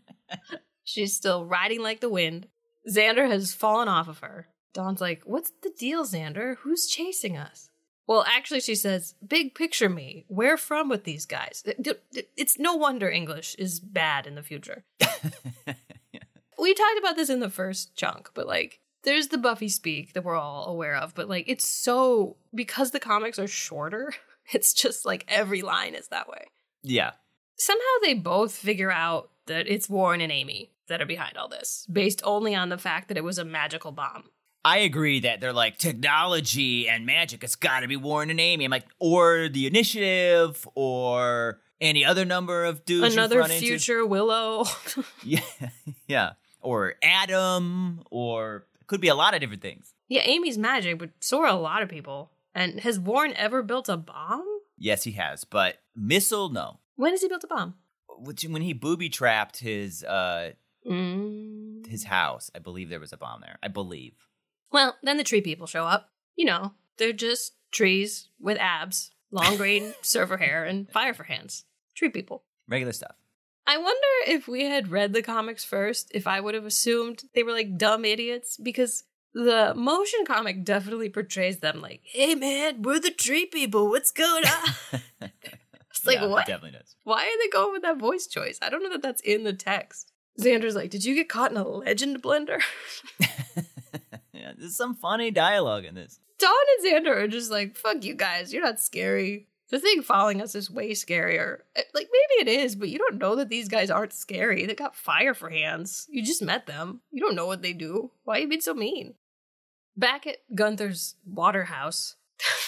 She's still riding like the wind. Xander has fallen off of her. Dawn's like, what's the deal, Xander? Who's chasing us? Well, actually, she says, big picture me. Where from with these guys? It's no wonder English is bad in the future. Yeah. We talked about this in the first chunk, but like, there's the Buffy speak that we're all aware of, but like, it's so, because the comics are shorter, it's just like every line is that way. Yeah. Somehow they both figure out that it's Warren and Amy that are behind all this, based only on the fact that it was a magical bomb. I agree that they're like, technology and magic, it's got to be Warren and Amy. I'm like, or the Initiative, or any other number of dudes. Another future into. Willow. Yeah, yeah. Or Adam, or it could be a lot of different things. Yeah, Amy's magic, but so are a lot of people. And has Warren ever built a bomb? Yes, he has, but missile, no. When has he built a bomb? When he booby-trapped his, uh, mm. his house. I believe there was a bomb there. I believe. Well, then the tree people show up. You know, they're just trees with abs, long green surfer hair, and fire for hands. Tree people. Regular stuff. I wonder if we had read the comics first, if I would have assumed they were like dumb idiots, because the motion comic definitely portrays them like, hey man, we're the tree people, what's going on? It's like, yeah, what? It definitely does. Why are they going with that voice choice? I don't know that that's in the text. Xander's like, did you get caught in a legend blender? Yeah, there's some funny dialogue in this. Dawn and Xander are just like, fuck you guys, you're not scary. The thing following us is way scarier. Like, maybe it is, but you don't know that these guys aren't scary. They got fire for hands. You just met them. You don't know what they do. Why are you being so mean? Back at Gunther's water house.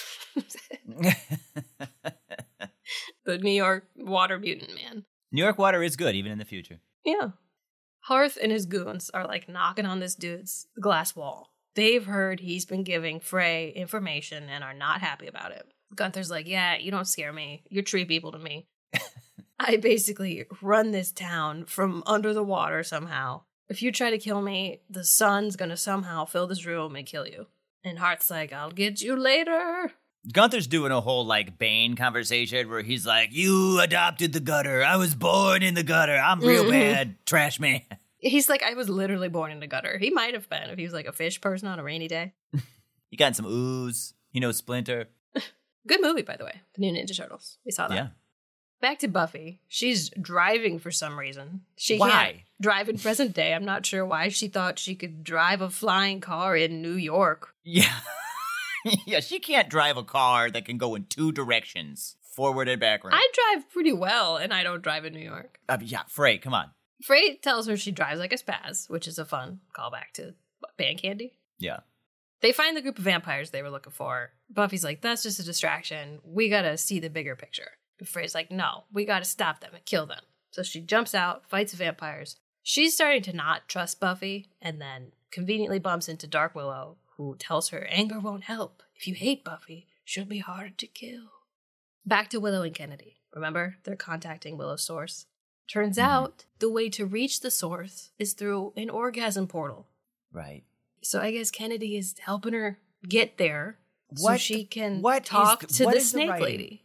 The New York water mutant man. New York water is good, even in the future. Yeah. Hearth and his goons are like knocking on this dude's glass wall. They've heard he's been giving Frey information and are not happy about it. Gunther's like, yeah, you don't scare me. You're tree people to me. I basically run this town from under the water somehow. If you try to kill me, the sun's gonna somehow fill this room and kill you. And Hearth's like, I'll get you later. Gunther's doing a whole, like, Bane conversation where he's like, you adopted the gutter. I was born in the gutter. I'm real mm-hmm. bad. Trash man. He's like, I was literally born in the gutter. He might have been if he was like a fish person on a rainy day. He got some ooze. He knows Splinter. Good movie, by the way. The new Ninja Turtles. We saw that. Yeah. Back to Buffy. She's driving for some reason. She why? Can't drive in present day. I'm not sure why she thought she could drive a flying car in New York. Yeah. Yeah, she can't drive a car that can go in two directions, forward and backward. I drive pretty well, and I don't drive in New York. Uh, yeah, Frey, come on. Frey tells her she drives like a spaz, which is a fun callback to Band Candy. Yeah. They find the group of vampires they were looking for. Buffy's like, that's just a distraction. We gotta see the bigger picture. But Frey's like, no, we gotta stop them and kill them. So she jumps out, fights the vampires. She's starting to not trust Buffy, and then conveniently bumps into Dark Willow, who tells her anger won't help. If you hate Buffy, she'll be hard to kill. Back to Willow and Kennedy. Remember, they're contacting Willow's source. Turns mm-hmm. out the way to reach the source is through an orgasm portal. Right. So I guess Kennedy is helping her get there what, so she can what talk is, to what the is snake the lady.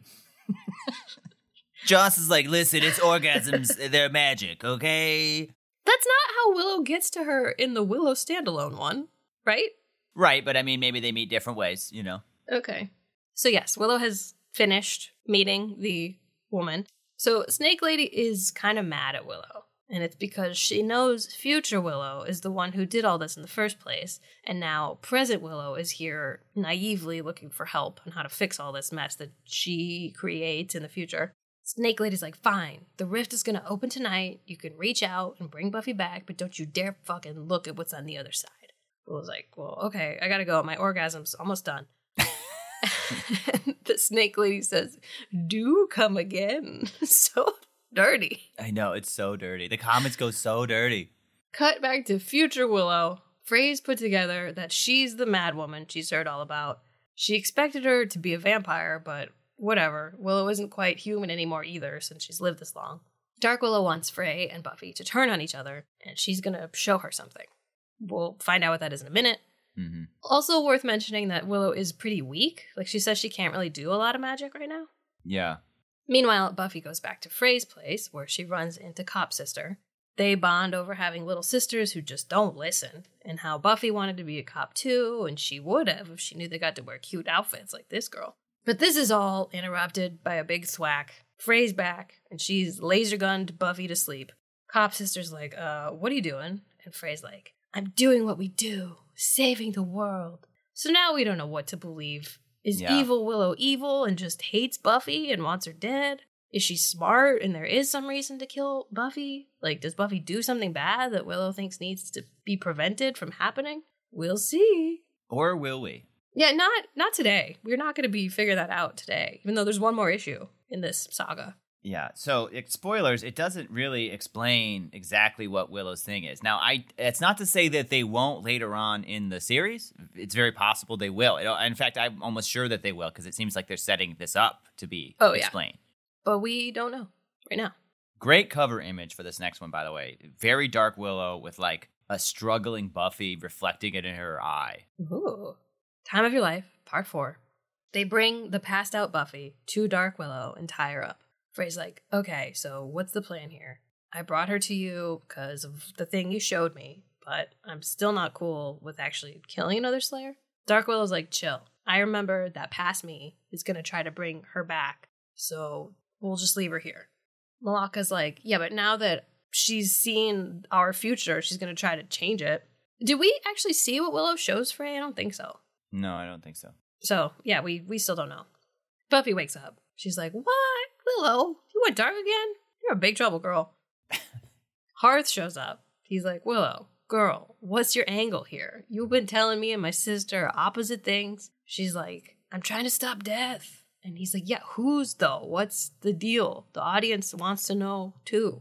Joss is like, listen, it's orgasms. They're magic, okay? That's not how Willow gets to her in the Willow standalone one, right? Right, but I mean, maybe they meet different ways, you know? Okay. So yes, Willow has finished meeting the woman. So Snake Lady is kind of mad at Willow. And it's because she knows future Willow is the one who did all this in the first place. And now present Willow is here naively looking for help on how to fix all this mess that she creates in the future. Snake Lady's like, fine, the rift is going to open tonight. You can reach out and bring Buffy back, but don't you dare fucking look at what's on the other side. I was like, well, okay, I gotta go. My orgasm's almost done. The Snake Lady says, do come again. So dirty. I know, it's so dirty. The comments go so dirty. Cut back to future Willow. Frey's put together that she's the mad woman she's heard all about. She expected her to be a vampire, but whatever. Willow isn't quite human anymore either since she's lived this long. Dark Willow wants Frey and Buffy to turn on each other, and she's going to show her something. We'll find out what that is in a minute. Mm-hmm. Also worth mentioning that Willow is pretty weak. Like, she says she can't really do a lot of magic right now. Yeah. Meanwhile, Buffy goes back to Frey's place, where she runs into Cop Sister. They bond over having little sisters who just don't listen, and how Buffy wanted to be a cop too, and she would have if she knew they got to wear cute outfits like this girl. But this is all interrupted by a big thwack. Frey's back, and she's laser gunned Buffy to sleep. Cop Sister's like, uh, what are you doing? And Frey's like, I'm doing what we do, saving the world. So now we don't know what to believe. Is yeah. evil Willow evil and just hates Buffy and wants her dead? Is she smart and there is some reason to kill Buffy? Like, does Buffy do something bad that Willow thinks needs to be prevented from happening? We'll see. Or will we? Yeah, not not today. We're not going to be figure that out today, even though there's one more issue in this saga. Yeah, so it, spoilers, it doesn't really explain exactly what Willow's thing is. Now, I it's not to say that they won't later on in the series. It's very possible they will. It, in fact, I'm almost sure that they will, because it seems like they're setting this up to be oh, yeah. explained. But we don't know right now. Great cover image for this next one, by the way. Very dark Willow with, like, a struggling Buffy reflecting it in her eye. Ooh. Time of Your Life, part four. They bring the passed out Buffy to Dark Willow and tie her up. Frey's like, okay, so what's the plan here? I brought her to you because of the thing you showed me, but I'm still not cool with actually killing another Slayer. Dark Willow's like, chill. I remember that past me is going to try to bring her back, so we'll just leave her here. Malaka's like, yeah, but now that she's seen our future, she's going to try to change it. Did we actually see what Willow shows Frey? I don't think so. No, I don't think so. So, yeah, we, we still don't know. Buffy wakes up. She's like, what? Willow, you went dark again? You're in big trouble, girl. Hearth shows up. He's like, Willow, girl, what's your angle here? You've been telling me and my sister opposite things. She's like, I'm trying to stop death. And he's like, yeah, who's though? What's the deal? The audience wants to know too.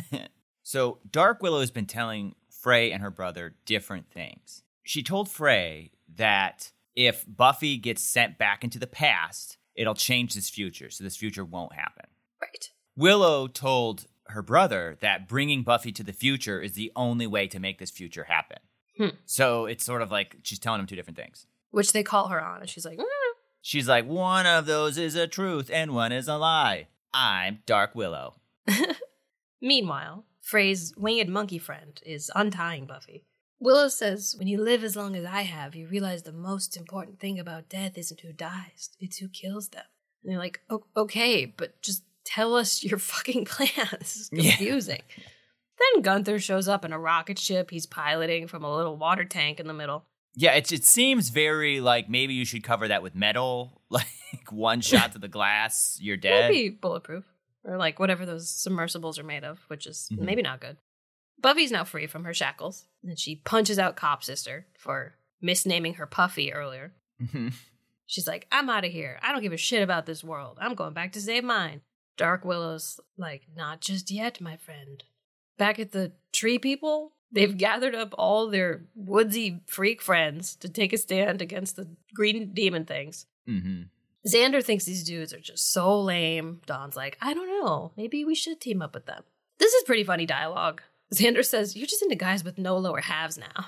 So Dark Willow has been telling Frey and her brother different things. She told Frey that if Buffy gets sent back into the past, it'll change this future, so this future won't happen. Right. Willow told her brother that bringing Buffy to the future is the only way to make this future happen. Hmm. So it's sort of like she's telling him two different things. Which they call her on, and she's like, mm. She's like, one of those is a truth and one is a lie. I'm Dark Willow. Meanwhile, Frey's winged monkey friend is untying Buffy. Willow says, when you live as long as I have, you realize the most important thing about death isn't who dies, it's who kills them. And they're like, okay, but just tell us your fucking plan. This is confusing. Yeah. Then Gunther shows up in a rocket ship he's piloting from a little water tank in the middle. Yeah, it, it seems very like maybe you should cover that with metal. Like one shot to the glass, you're dead. Maybe bulletproof. Or like whatever those submersibles are made of, which is mm-hmm. maybe not good. Buffy's now free from her shackles, and she punches out Cop Sister for misnaming her Puffy earlier. Mm-hmm. She's like, I'm out of here. I don't give a shit about this world. I'm going back to save mine. Dark Willow's like, not just yet, my friend. Back at the tree people, they've gathered up all their woodsy freak friends to take a stand against the green demon things. Mm-hmm. Xander thinks these dudes are just so lame. Dawn's like, I don't know. Maybe we should team up with them. This is pretty funny dialogue. Xander says, you're just into guys with no lower halves now.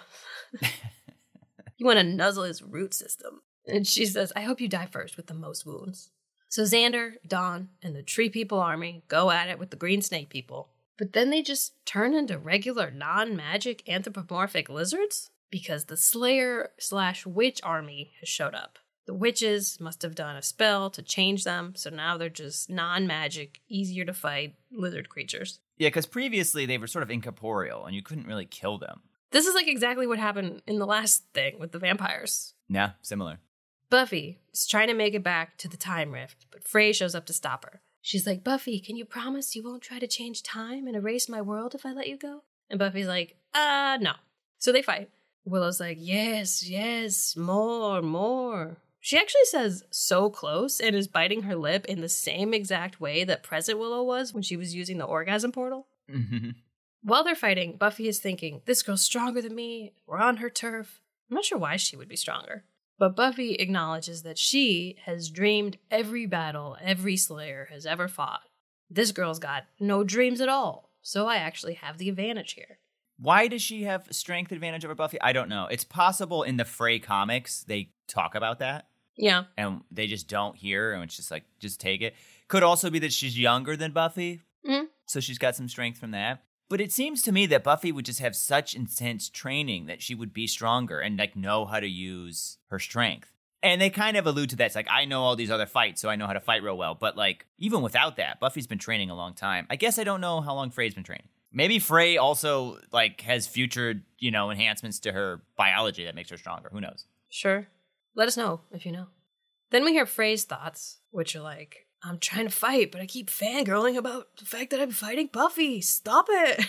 You want to nuzzle his root system. And she says, I hope you die first with the most wounds. So Xander, Dawn, and the Tree People army go at it with the Green Snake people. But then they just turn into regular non-magic anthropomorphic lizards? Because the Slayer slash Witch army has showed up. The witches must have done a spell to change them, so now they're just non-magic, easier to fight lizard creatures. Yeah, because previously they were sort of incorporeal, and you couldn't really kill them. This is like exactly what happened in the last thing with the vampires. Yeah, similar. Buffy is trying to make it back to the time rift, but Frey shows up to stop her. She's like, Buffy, can you promise you won't try to change time and erase my world if I let you go? And Buffy's like, uh, no. So they fight. Willow's like, yes, yes, more, more. She actually says so close and is biting her lip in the same exact way that present Willow was when she was using the orgasm portal. Mm-hmm. While they're fighting, Buffy is thinking, this girl's stronger than me. We're on her turf. I'm not sure why she would be stronger. But Buffy acknowledges that she has dreamed every battle every Slayer has ever fought. This girl's got no dreams at all, so I actually have the advantage here. Why does she have strength advantage over Buffy? I don't know. It's possible in the Frey comics they talk about that. Yeah. And they just don't hear, and it's just like, just take it. Could also be that she's younger than Buffy, mm. so she's got some strength from that. But it seems to me that Buffy would just have such intense training that she would be stronger and like know how to use her strength. And they kind of allude to that. It's like, I know all these other fights, so I know how to fight real well. But like, even without that, Buffy's been training a long time. I guess I don't know how long Frey's been training. Maybe Frey also like has future, you know, enhancements to her biology that makes her stronger. Who knows? Sure. Let us know if you know. Then we hear Frey's thoughts, which are like, I'm trying to fight, but I keep fangirling about the fact that I'm fighting Buffy. Stop it.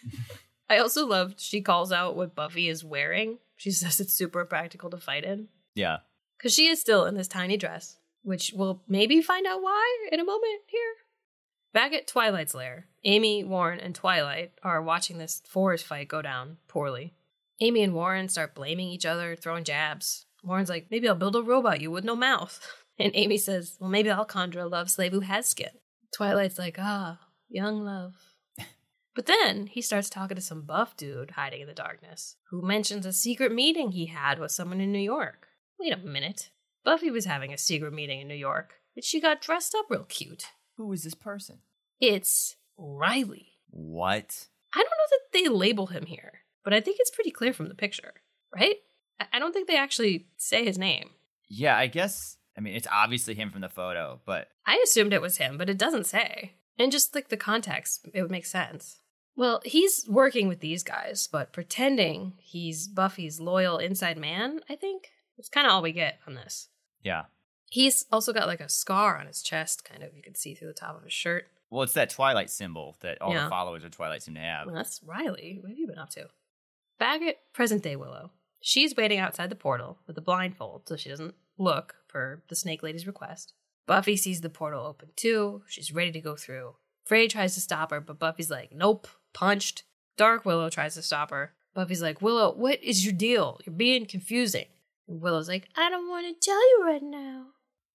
I also loved she calls out what Buffy is wearing. She says it's super practical to fight in. Yeah. Because she is still in this tiny dress, which we'll maybe find out why in a moment here. Back at Twilight's lair, Amy, Warren, and Twilight are watching this forest fight go down poorly. Amy and Warren start blaming each other, throwing jabs. Warren's like, maybe I'll build a robot you with no mouth. And Amy says, well, maybe I'll conjure a love slave who has skin. Twilight's like, ah, young love. But then he starts talking to some buff dude hiding in the darkness, who mentions a secret meeting he had with someone in New York. Wait a minute. Buffy was having a secret meeting in New York, but she got dressed up real cute. Who is this person? It's Riley. What? I don't know that they label him here, but I think it's pretty clear from the picture, right? I don't think they actually say his name. Yeah, I guess... I mean, it's obviously him from the photo, but... I assumed it was him, but it doesn't say. And just, like, the context, it would make sense. Well, he's working with these guys, but pretending he's Buffy's loyal inside man, I think. It's kind of all we get on this. Yeah. He's also got, like, a scar on his chest, kind of. You can see through the top of his shirt. Well, it's that Twilight symbol that all yeah. the followers of Twilight seem to have. Well, that's Riley. What have you been up to? Back at present-day Willow. She's waiting outside the portal with a blindfold so she doesn't look per the Snake Lady's request. Buffy sees the portal open too. She's ready to go through. Frey tries to stop her, but Buffy's like, nope, punched. Dark Willow tries to stop her. Buffy's like, Willow, what is your deal? You're being confusing. And Willow's like, I don't want to tell you right now.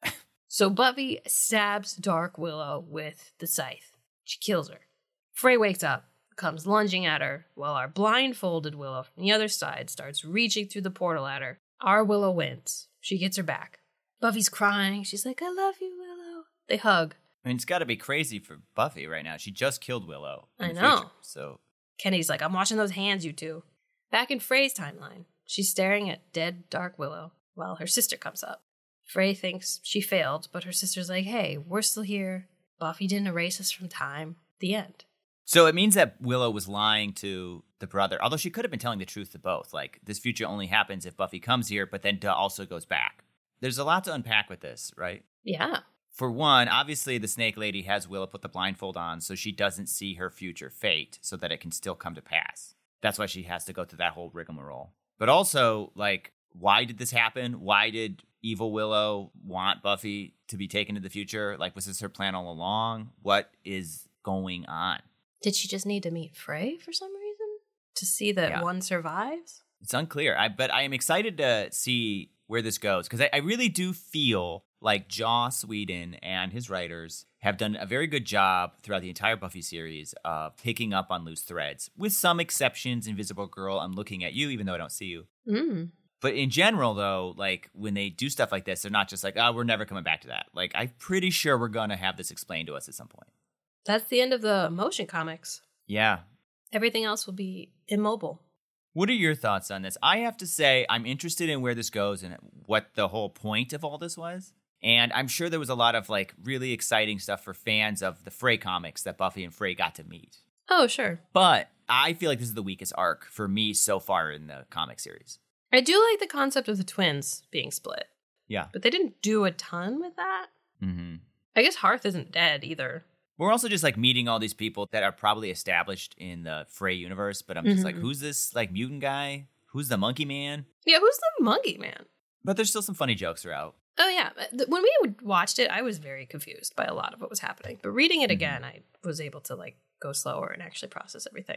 So Buffy stabs Dark Willow with the scythe. She kills her. Frey wakes up, comes lunging at her, while our blindfolded Willow from the other side starts reaching through the portal at her. Our Willow wins. She gets her back. Buffy's crying. She's like, I love you, Willow. They hug. I mean, it's got to be crazy for Buffy right now. She just killed Willow. I know. Future, so Kennedy's like, I'm watching those hands, you two. Back in Frey's timeline, she's staring at dead Dark Willow while her sister comes up. Frey thinks she failed, but her sister's like, hey, we're still here. Buffy didn't erase us from time. The end. So it means that Willow was lying to the brother, although she could have been telling the truth to both. Like, this future only happens if Buffy comes here, but then also goes back. There's a lot to unpack with this, right? Yeah. For one, obviously the Snake Lady has Willow put the blindfold on so she doesn't see her future fate so that it can still come to pass. That's why she has to go through that whole rigmarole. But also, like, why did this happen? Why did evil Willow want Buffy to be taken to the future? Like, was this her plan all along? What is going on? Did she just need to meet Frey for some reason? To see that yeah. one survives? It's unclear. I But I am excited to see where this goes, because I, I really do feel like Joss Whedon and his writers have done a very good job throughout the entire Buffy series of picking up on loose threads, with some exceptions. Invisible Girl, I'm looking at you, even though I don't see you. Mm. But in general, though, like, when they do stuff like this, they're not just like, oh, we're never coming back to that. Like, I'm pretty sure we're going to have this explained to us at some point. That's the end of the motion comics. Yeah. Everything else will be immobile. What are your thoughts on this? I have to say, I'm interested in where this goes and what the whole point of all this was. And I'm sure there was a lot of, like, really exciting stuff for fans of the Frey comics that Buffy and Frey got to meet. Oh, sure. But I feel like this is the weakest arc for me so far in the comic series. I do like the concept of the twins being split. Yeah. But they didn't do a ton with that. Mm-hmm. I guess Hearth isn't dead either. We're also just, like, meeting all these people that are probably established in the Frey universe, but I'm just mm-hmm. like, who's this, like, mutant guy? Who's the monkey man? Yeah, who's the monkey man? But there's still some funny jokes throughout. Oh, yeah. When we watched it, I was very confused by a lot of what was happening. But reading it again, mm-hmm. I was able to, like, go slower and actually process everything.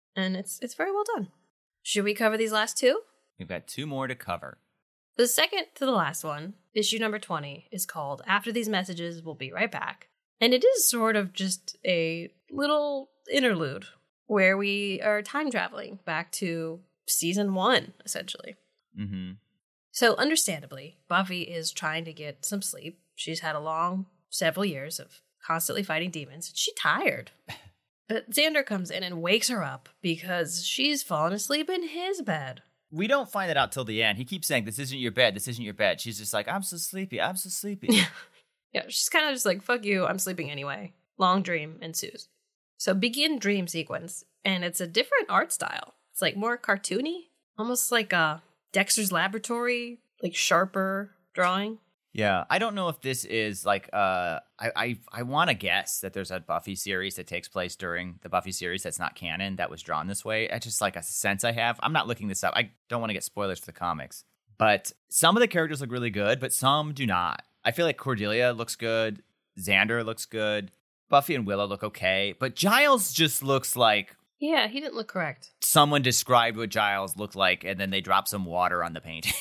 And it's it's very well done. Should we cover these last two? We've got two more to cover. The second to the last one, issue number twenty, is called After These Messages, We'll Be Right Back. And it is sort of just a little interlude where we are time traveling back to season one, essentially. Mm-hmm. So understandably, Buffy is trying to get some sleep. She's had a long several years of constantly fighting demons. She's tired. But Xander comes in and wakes her up because she's fallen asleep in his bed. We don't find it out till the end. He keeps saying, this isn't your bed, this isn't your bed. She's just like, I'm so sleepy, I'm so sleepy. Yeah, she's kind of just like, fuck you, I'm sleeping anyway. Long dream ensues. So begin dream sequence, and it's a different art style. It's like more cartoony, almost like a Dexter's Laboratory, like sharper drawing. Yeah, I don't know if this is like, uh, I I, I want to guess that there's a Buffy series that takes place during the Buffy series that's not canon that was drawn this way. It's just like a sense I have. I'm not looking this up. I don't want to get spoilers for the comics. But some of the characters look really good, but some do not. I feel like Cordelia looks good. Xander looks good. Buffy and Willow look okay. But Giles just looks like... Yeah, he didn't look correct. Someone described what Giles looked like, and then they dropped some water on the painting.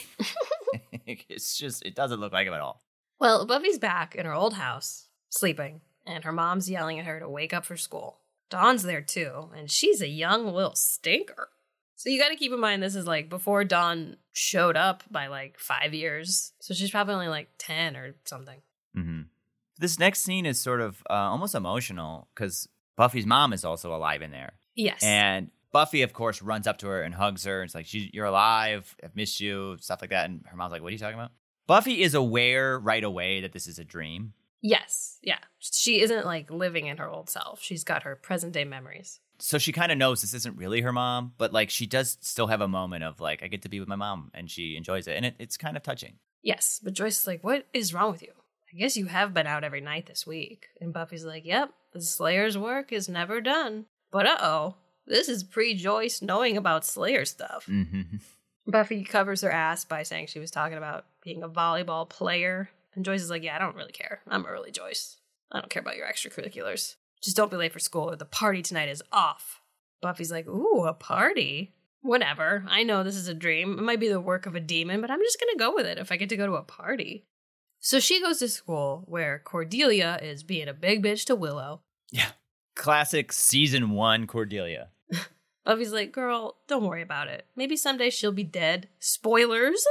It's just, it doesn't look like him at all. Well, Buffy's back in her old house, sleeping, and her mom's yelling at her to wake up for school. Dawn's there too, and she's a young little stinker. So you got to keep in mind this is like before Dawn showed up by like five years. So she's probably only like ten or something. Mm-hmm. This next scene is sort of uh, almost emotional because Buffy's mom is also alive in there. Yes. And Buffy, of course, runs up to her and hugs her. It's like, she, you're alive. I've missed you, stuff like that. And her mom's like, what are you talking about? Buffy is aware right away that this is a dream. Yes. Yeah. She isn't like living in her old self. She's got her present day memories. So she kind of knows this isn't really her mom, but like she does still have a moment of like, I get to be with my mom, and she enjoys it. And it, it's kind of touching. Yes. But Joyce is like, what is wrong with you? I guess you have been out every night this week. And Buffy's like, yep, the Slayer's work is never done. But uh-oh. This is pre-Joyce knowing about Slayer stuff. Mm-hmm. Buffy covers her ass by saying she was talking about being a volleyball player. And Joyce is like, yeah, I don't really care. I'm early, Joyce. I don't care about your extracurriculars. Just don't be late for school or the party tonight is off. Buffy's like, ooh, a party? Whatever. I know this is a dream. It might be the work of a demon, but I'm just going to go with it if I get to go to a party. So she goes to school where Cordelia is being a big bitch to Willow. Yeah. Classic season one Cordelia. Buffy's like, girl, don't worry about it. Maybe someday she'll be dead. Spoilers.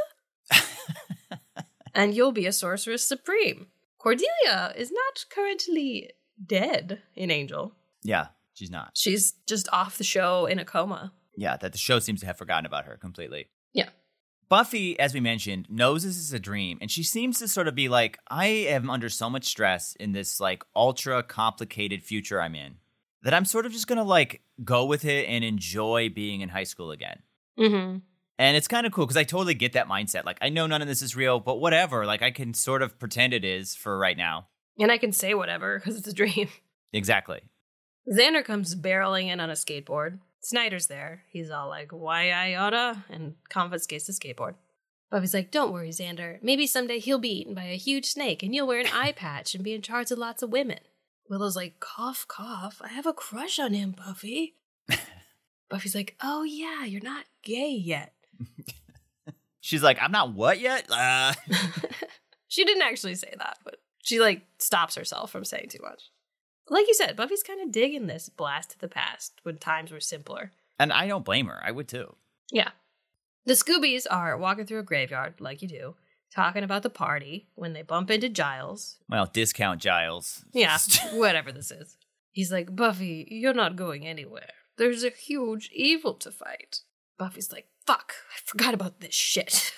And you'll be a sorceress supreme. Cordelia is not currently dead in Angel. Yeah, she's not. She's just off the show in a coma. Yeah, that the show seems to have forgotten about her completely. Yeah. Buffy, as we mentioned, knows this is a dream, and she seems to sort of be like, I am under so much stress in this like ultra complicated future I'm in that I'm sort of just going to like go with it and enjoy being in high school again. Mm-hmm. And it's kind of cool because I totally get that mindset. Like, I know none of this is real, but whatever. Like, I can sort of pretend it is for right now. And I can say whatever because it's a dream. Exactly. Xander comes barreling in on a skateboard. Snyder's there. He's all like, why I oughta, and confiscates the skateboard. Buffy's like, don't worry, Xander. Maybe someday he'll be eaten by a huge snake and you'll wear an eye patch and be in charge of lots of women. Willow's like, cough, cough. I have a crush on him, Buffy. Buffy's like, oh yeah, you're not gay yet. She's like, I'm not what yet? Uh. She didn't actually say that, but she like stops herself from saying too much. Like you said, Buffy's kind of digging this blast to the past when times were simpler. And I don't blame her. I would too. Yeah. The Scoobies are walking through a graveyard, like you do, talking about the party when they bump into Giles. Well, discount Giles. Yeah, whatever this is. He's like, Buffy, you're not going anywhere. There's a huge evil to fight. Buffy's like, fuck, I forgot about this shit.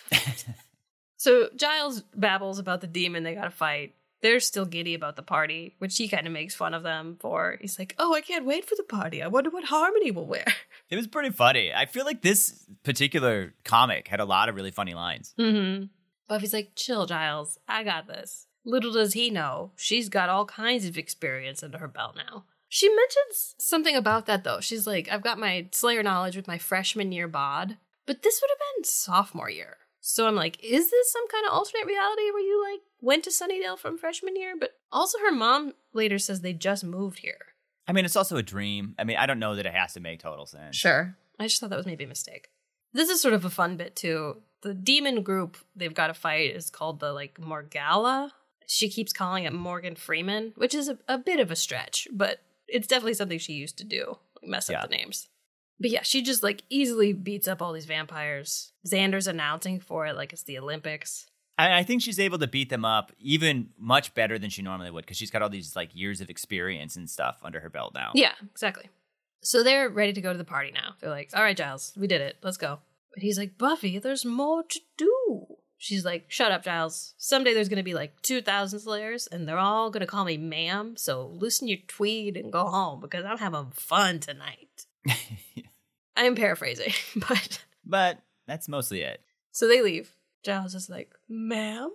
So Giles babbles about the demon they gotta fight. They're still giddy about the party, which he kind of makes fun of them for. He's like, oh, I can't wait for the party. I wonder what Harmony will wear. It was pretty funny. I feel like this particular comic had a lot of really funny lines. Mm-hmm. Buffy's like, chill, Giles. I got this. Little does he know, she's got all kinds of experience under her belt now. She mentions something about that, though. She's like, I've got my Slayer knowledge with my freshman year bod, but this would have been sophomore year. So I'm like, is this some kind of alternate reality where you, like, went to Sunnydale from freshman year? But also her mom later says they just moved here. I mean, it's also a dream. I mean, I don't know that it has to make total sense. Sure. I just thought that was maybe a mistake. This is sort of a fun bit, too. The demon group they've got to fight is called the, like, Morgala. She keeps calling it Morgan Freeman, which is a, a bit of a stretch, but it's definitely something she used to do, mess up Yeah. the names. But yeah, she just, like, easily beats up all these vampires. Xander's announcing for it like it's the Olympics. I, I think she's able to beat them up even much better than she normally would because she's got all these, like, years of experience and stuff under her belt now. Yeah, exactly. So they're ready to go to the party now. They're like, all right, Giles, we did it. Let's go. But he's like, Buffy, there's more to do. She's like, shut up, Giles. Someday there's going to be like two thousand Slayers, and they're all going to call me ma'am. So loosen your tweed and go home because I'm having fun tonight. I'm paraphrasing, but... But that's mostly it. So they leave. Giles is like, ma'am?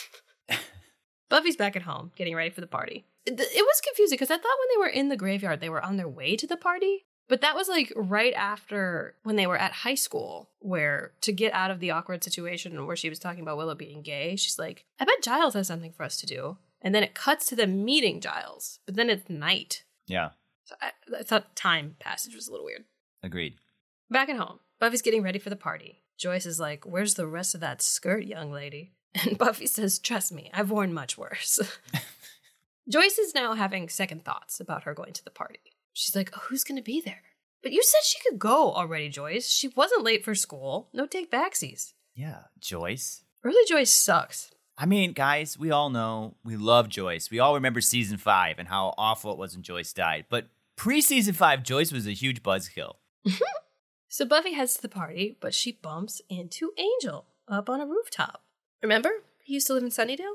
Buffy's back at home, getting ready for the party. It, it was confusing because I thought when they were in the graveyard, they were on their way to the party. But that was like right after when they were at high school, where to get out of the awkward situation where she was talking about Willow being gay, she's like, I bet Giles has something for us to do. And then it cuts to them meeting Giles, but then it's night. Yeah. So I, I thought time passage was a little weird. Agreed. Back at home, Buffy's getting ready for the party. Joyce is like, where's the rest of that skirt, young lady? And Buffy says, trust me, I've worn much worse. Joyce is now having second thoughts about her going to the party. She's like, oh, who's going to be there? But you said she could go already, Joyce. She wasn't late for school. No take backsies. Yeah, Joyce. Early Joyce sucks. I mean, guys, we all know we love Joyce. We all remember season five and how awful it was when Joyce died. But pre-season five, Joyce was a huge buzzkill. So Buffy heads to the party, but she bumps into Angel up on a rooftop. Remember? He used to live in Sunnydale?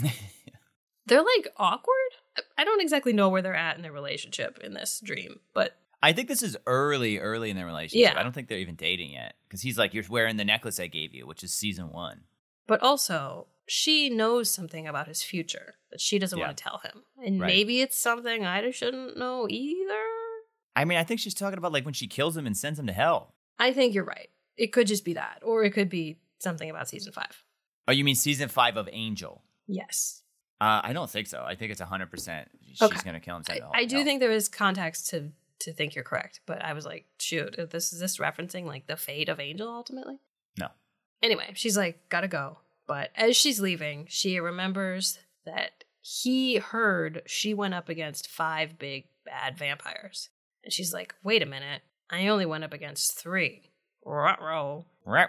They're like awkward. I don't exactly know where they're at in their relationship in this dream, but I think this is early, early in their relationship. Yeah. I don't think they're even dating yet. Because he's like, you're wearing the necklace I gave you, which is season one. but also she knows something about his future that she doesn't Yeah. want to tell him. And Right. maybe it's something I shouldn't know either. I mean, I think she's talking about like when she kills him and sends him to hell. I think you're right. It could just be that, or it could be something about season five. Oh, you mean season five of Angel? Yes. Uh, I don't think so. I think it's one hundred percent she's Okay. going to kill him. and I, send him to I hell. do think there is context to to think you're correct, but I was like, shoot, if this is this referencing like the fate of Angel ultimately? No. Anyway, she's like, gotta go. But as she's leaving, she remembers that he heard she went up against five big bad vampires. And she's like, wait a minute, I only went up against three. Ruh-roh.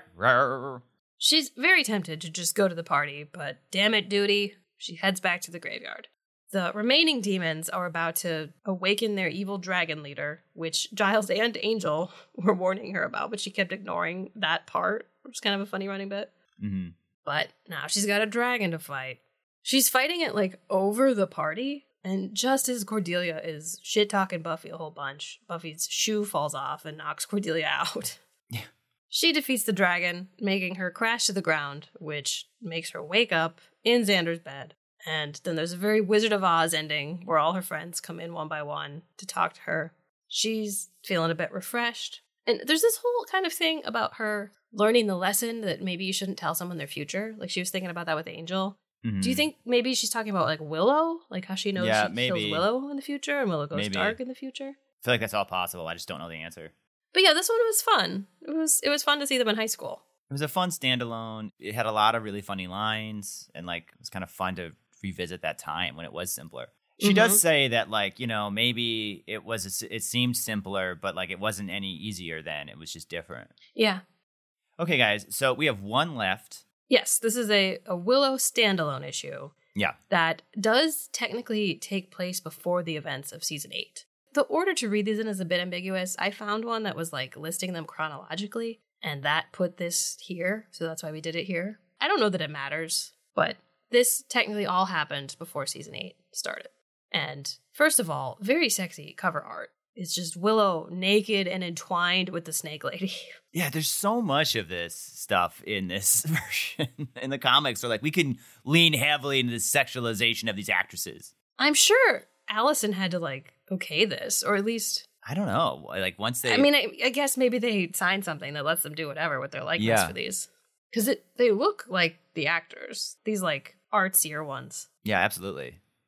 Rawr. She's very tempted to just go to the party, but damn it, duty, she heads back to the graveyard. The remaining demons are about to awaken their evil dragon leader, which Giles and Angel were warning her about, but she kept ignoring that part, which is kind of a funny running bit. Mm-hmm. But now she's got a dragon to fight. She's fighting it like over the party, and just as Cordelia is shit-talking Buffy a whole bunch, Buffy's shoe falls off and knocks Cordelia out. Yeah. She defeats the dragon, making her crash to the ground, which makes her wake up in Xander's bed. And then there's a very Wizard of Oz ending where all her friends come in one by one to talk to her. She's feeling a bit refreshed. And there's this whole kind of thing about her learning the lesson that maybe you shouldn't tell someone their future. Like she was thinking about that with Angel. Mm-hmm. Do you think maybe she's talking about like Willow? Like how she knows Yeah, she maybe. kills Willow in the future and Willow goes Maybe. dark in the future? I feel like that's all possible. I just don't know the answer. But yeah, this one was fun. It was it was fun to see them in high school. It was a fun standalone. It had a lot of really funny lines, and like it was kind of fun to revisit that time when it was simpler. She Mhm. does say that like, you know, maybe it was a s it seemed simpler, but like it wasn't any easier then. It was just different. Yeah. Okay, guys. So we have one left. Yes, this is a, a Willow standalone issue Yeah. that does technically take place before the events of season eight. The order to read these in is a bit ambiguous. I found one that was like listing them chronologically, and that put this here, so that's why we did it here. I don't know that it matters, but this technically all happened before season eight started. And first of all, very sexy cover art. It's just Willow naked and entwined with the snake lady. Yeah, there's so much of this stuff in this version. In the comics, so like we can lean heavily into the sexualization of these actresses. I'm sure Allison had to like okay this, or at least I don't know. Like once they I mean, I, I guess maybe they signed something that lets them do whatever with their likeness Yeah. for these. Because it they look like the actors, these like artsier ones. Yeah, absolutely.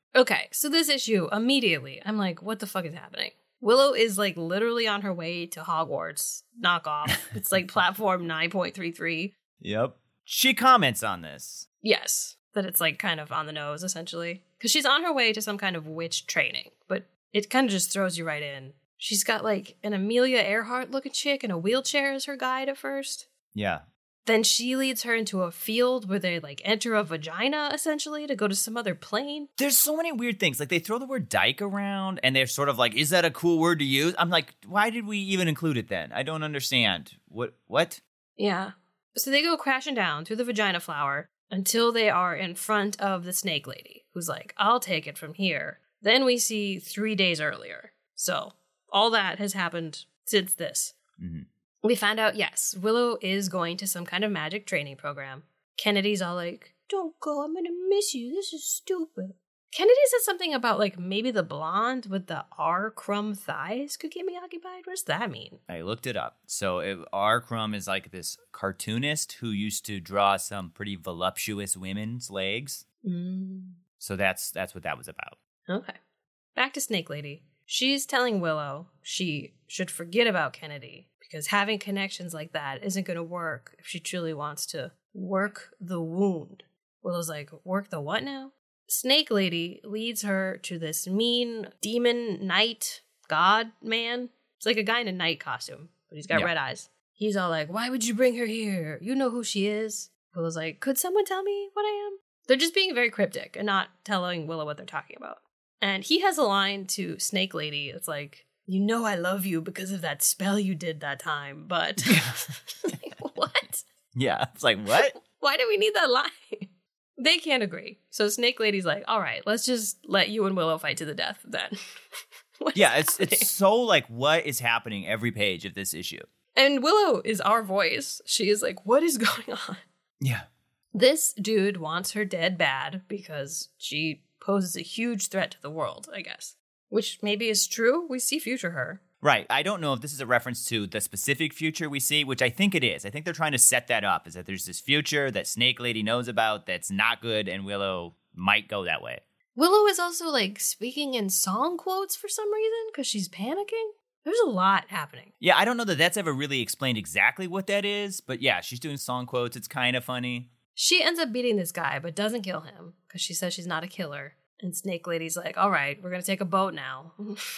Okay, so this issue, immediately, I'm like, what the fuck is happening? Willow is like literally on her way to Hogwarts. Knock off. It's like platform nine point three three. Yep. She comments on this. Yes, that it's like kind of on the nose, essentially. Because she's on her way to some kind of witch training, but it kind of just throws you right in. She's got like an Amelia Earhart looking chick in a wheelchair as her guide at first. Yeah. Then she leads her into a field where they like enter a vagina, essentially, to go to some other plane. There's so many weird things. Like they throw the word dyke around and they're sort of like, is that a cool word to use? I'm like, why did we even include it then? I don't understand. What? What? Yeah. So they go crashing down through the vagina flower until they are in front of the snake lady, who's like, I'll take it from here. Then we see three days earlier. So all that has happened since this. Mm-hmm. We found out, yes, Willow is going to some kind of magic training program. Kennedy's all like, don't go, I'm gonna miss you, this is stupid. Kennedy said something about, like, maybe the blonde with the R. Crumb thighs could keep me occupied. What does that mean? I looked it up. So it, R. Crumb is like this cartoonist who used to draw some pretty voluptuous women's legs. Mm. So that's that's what that was about. Okay. Back to Snake Lady. She's telling Willow she should forget about Kennedy because having connections like that isn't going to work if she truly wants to work the wound. Willow's like, work the what now? Snake Lady leads her to this mean demon knight god man. It's like a guy in a knight costume, but he's got Yeah. red eyes. He's all like, why would you bring her here? You know who she is. Willow's like, could someone tell me what I am? They're just being very cryptic and not telling Willow what they're talking about. And he has a line to Snake Lady. It's like, you know I love you because of that spell you did that time, but... like, what? Yeah. It's like, what? Why do we need that line? They can't agree. So Snake Lady's like, all right, let's just let you and Willow fight to the death then. What is Yeah, it's happening? it's so like, what is happening every page of this issue? And Willow is our voice. She is like, what is going on? Yeah. This dude wants her dead bad because she poses a huge threat to the world, I guess. Which maybe is true. We see future her. Right. I don't know if this is a reference to the specific future we see, which I think it is. I think they're trying to set that up, is that there's this future that Snake Lady knows about that's not good, and Willow might go that way. Willow is also, like, speaking in song quotes for some reason because she's panicking. There's a lot happening. Yeah, I don't know that that's ever really explained exactly what that is, but yeah, she's doing song quotes. It's kind of funny. She ends up beating this guy, but doesn't kill him because she says she's not a killer. And Snake Lady's like, all right, we're going to take a boat now.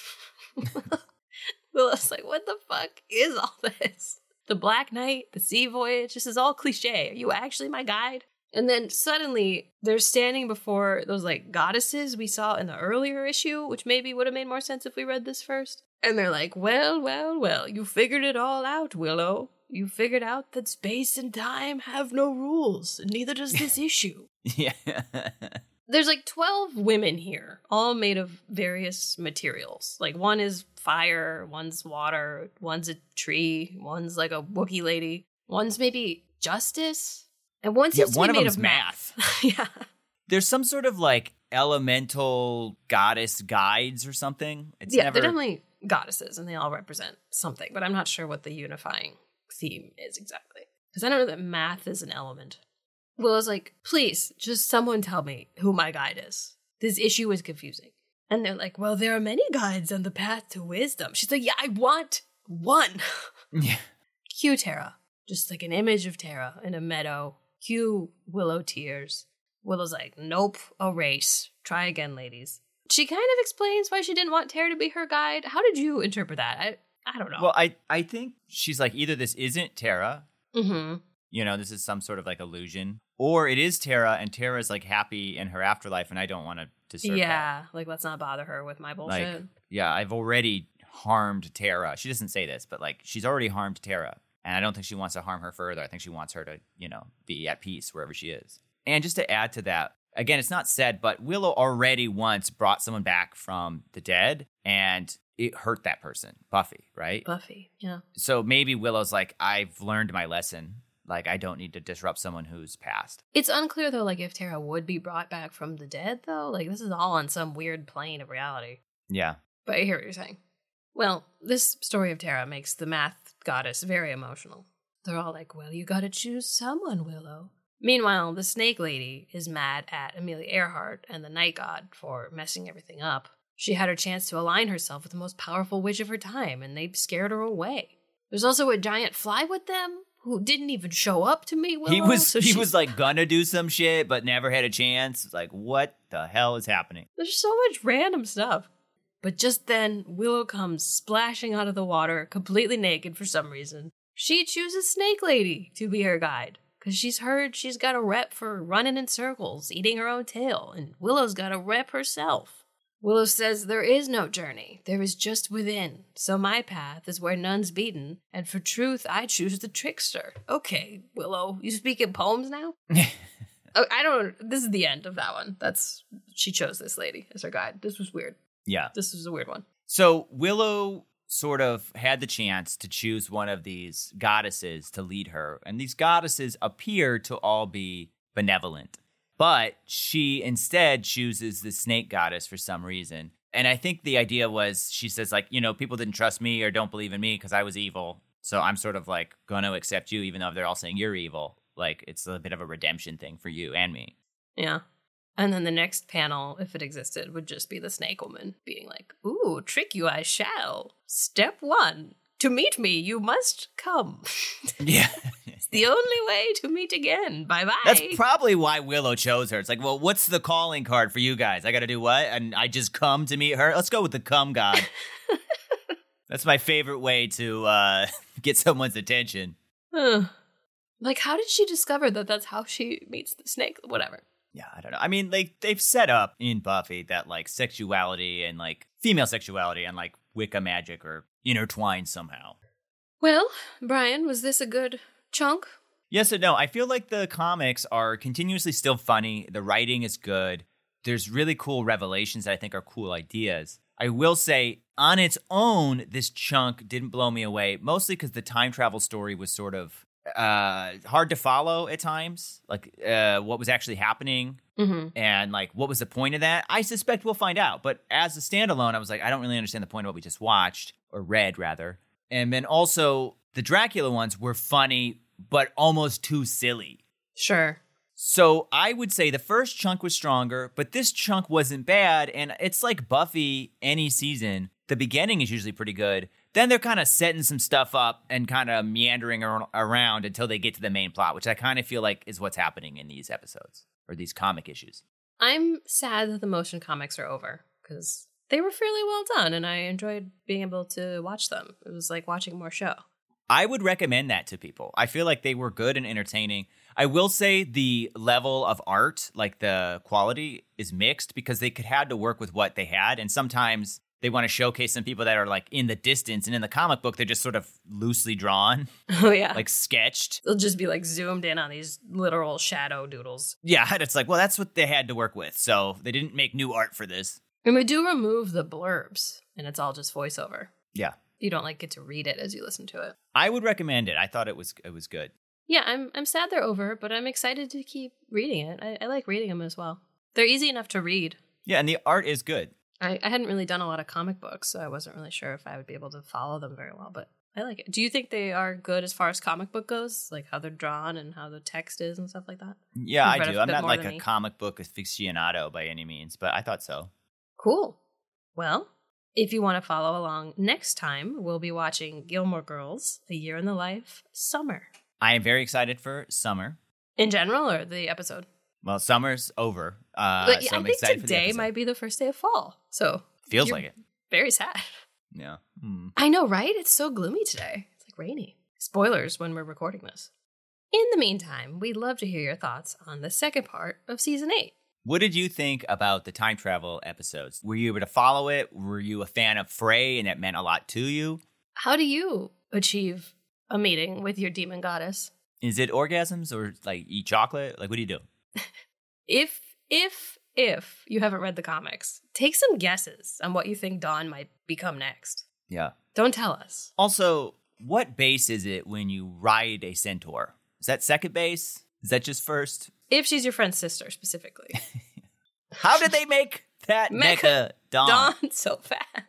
Willow's like, what the fuck is all this? The Black Knight, the sea voyage, this is all cliche. Are you actually my guide? And then suddenly they're standing before those like goddesses we saw in the earlier issue, which maybe would have made more sense if we read this first. And they're like, well, well, well, you figured it all out, Willow. You figured out that space and time have no rules, and neither does this issue. Yeah. There's like twelve women here, all made of various materials. Like one is fire, one's water, one's a tree, one's like a Wookiee lady, one's maybe justice, and one Yeah, seems one to of be made them's of math. Yeah. There's some sort of like elemental goddess guides or something. It's yeah, never... they're definitely goddesses, and they all represent something, but I'm not sure what the unifying theme is exactly. Because I don't know that math is an element. Willow's like, please, just someone tell me who my guide is. This issue is confusing. And they're like, well, there are many guides on the path to wisdom. She's like, yeah, I want one. Yeah. Cue Tara. Just like an image of Tara in a meadow. Cue Willow tears. Willow's like, nope, erase. Try again, ladies. She kind of explains why she didn't want Tara to be her guide. How did you interpret that? I, I don't know. Well, I, I think she's like, either this isn't Tara, mm-hmm. you know, this is some sort of like illusion, or it is Tara, and Tara's like happy in her afterlife, and I don't want to disturb Yeah, like let's not bother her with my that. bullshit. Like, yeah, I've already harmed Tara. She doesn't say this, but like she's already harmed Tara, and I don't think she wants to harm her further. I think she wants her to, you know, be at peace wherever she is. And just to add to that, again, it's not said, but Willow already once brought someone back from the dead, and it hurt that person, Buffy, right? Buffy, yeah. So maybe Willow's like, I've learned my lesson. Like, I don't need to disrupt someone who's passed. It's unclear, though, like, if Tara would be brought back from the dead, though. Like, this is all on some weird plane of reality. Yeah. But I hear what you're saying. Well, this story of Tara makes the math goddess very emotional. They're all like, well, you gotta choose someone, Willow. Meanwhile, the Snake Lady is mad at Amelia Earhart and the Night God for messing everything up. She had her chance to align herself with the most powerful witch of her time, and they scared her away. There's also a giant fly with them who didn't even show up to meet Willow. He was so he she- was like gonna do some shit, but never had a chance. It's like, what the hell is happening? There's so much random stuff. But just then, Willow comes splashing out of the water, completely naked for some reason. She chooses Snake Lady to be her guide, because she's heard she's got a rep for running in circles, eating her own tail, and Willow's got a rep herself. Willow says there is no journey, there is just within, so my path is where none's beaten, and for truth I choose the trickster. Okay, Willow, you speak in poems now? Oh, I don't, this is the end of that one. That's, she chose this lady as her guide. This was weird. Yeah. This was a weird one. So Willow sort of had the chance to choose one of these goddesses to lead her. And these goddesses appear to all be benevolent. But she instead chooses the snake goddess for some reason. And I think the idea was, she says, like, you know, people didn't trust me or don't believe in me because I was evil. So I'm sort of like going to accept you, even though they're all saying you're evil. Like, it's a bit of a redemption thing for you and me. Yeah. And then the next panel, if it existed, would just be the snake woman being like, ooh, trick you I shall. Step one, to meet me, you must come. Yeah. It's the only way to meet again. Bye-bye. That's probably why Willow chose her. It's like, well, what's the calling card for you guys? I got to do what? And I just come to meet her? Let's go with the cum god. That's my favorite way to uh, get someone's attention. Like, how did she discover that that's how she meets the snake? Whatever. Yeah, I don't know. I mean, like, they've set up in Buffy that, like, sexuality and, like, female sexuality and, like, Wicca magic are intertwined somehow. Well, Brian, was this a good chunk? Yes and no. I feel like the comics are continuously still funny. The writing is good. There's really cool revelations that I think are cool ideas. I will say, on its own, this chunk didn't blow me away, mostly because the time travel story was sort of uh hard to follow at times, like uh what was actually happening, mm-hmm. and like what was the point of that. I suspect we'll find out, but as a standalone I was like, I don't really understand the point of what we just watched, or read rather. And then also the Dracula ones were funny but almost too silly. Sure. So I would say the first chunk was stronger, but this chunk wasn't bad. And it's like Buffy any season, the beginning is usually pretty good. Then they're kind of setting some stuff up and kind of meandering ar- around until they get to the main plot, which I kind of feel like is what's happening in these episodes, or these comic issues. I'm sad that the motion comics are over, because they were fairly well done, and I enjoyed being able to watch them. It was like watching more show. I would recommend that to people. I feel like they were good and entertaining. I will say the level of art, like the quality, is mixed, because they could had to work with what they had, and sometimes they want to showcase some people that are like in the distance, and in the comic book, they're just sort of loosely drawn. Oh, yeah. Like sketched. They'll just be like zoomed in on these literal shadow doodles. Yeah, and it's like, well, that's what they had to work with. So they didn't make new art for this. And we do remove the blurbs, and it's all just voiceover. Yeah. You don't like get to read it as you listen to it. I would recommend it. I thought it was it was good. Yeah, I'm I'm sad they're over, but I'm excited to keep reading it. I, I like reading them as well. They're easy enough to read. Yeah, and the art is good. I, I hadn't really done a lot of comic books, so I wasn't really sure if I would be able to follow them very well, but I like it. Do you think they are good as far as comic book goes? Like how they're drawn and how the text is and stuff like that? Yeah, You've I read do. a I'm bit not more like than a me. comic book aficionado by any means, but I thought so. Cool. Well, if you want to follow along next time, we'll be watching Gilmore Girls, A Year in the Life, Summer. I am very excited for summer. In general, or the episode? Well, summer's over. Uh, But so I I'm think excited for the today episode. might be the first day of fall. So Feels you're like it. Very sad. Yeah. Hmm. I know, right? It's so gloomy today. It's like rainy. Spoilers when we're recording this. In the meantime, we'd love to hear your thoughts on the second part of season eight. What did you think about the time travel episodes? Were you able to follow it? Were you a fan of Frey and it meant a lot to you? How do you achieve a meeting with your demon goddess? Is it orgasms or like eat chocolate? Like, what do you do? If, if, if you haven't read the comics, take some guesses on what you think Dawn might become next. Yeah. Don't tell us. Also, what base is it when you ride a centaur? Is that second base? Is that just first? If she's your friend's sister, specifically. How did they make that Mecha Mecha Dawn? Dawn so fast.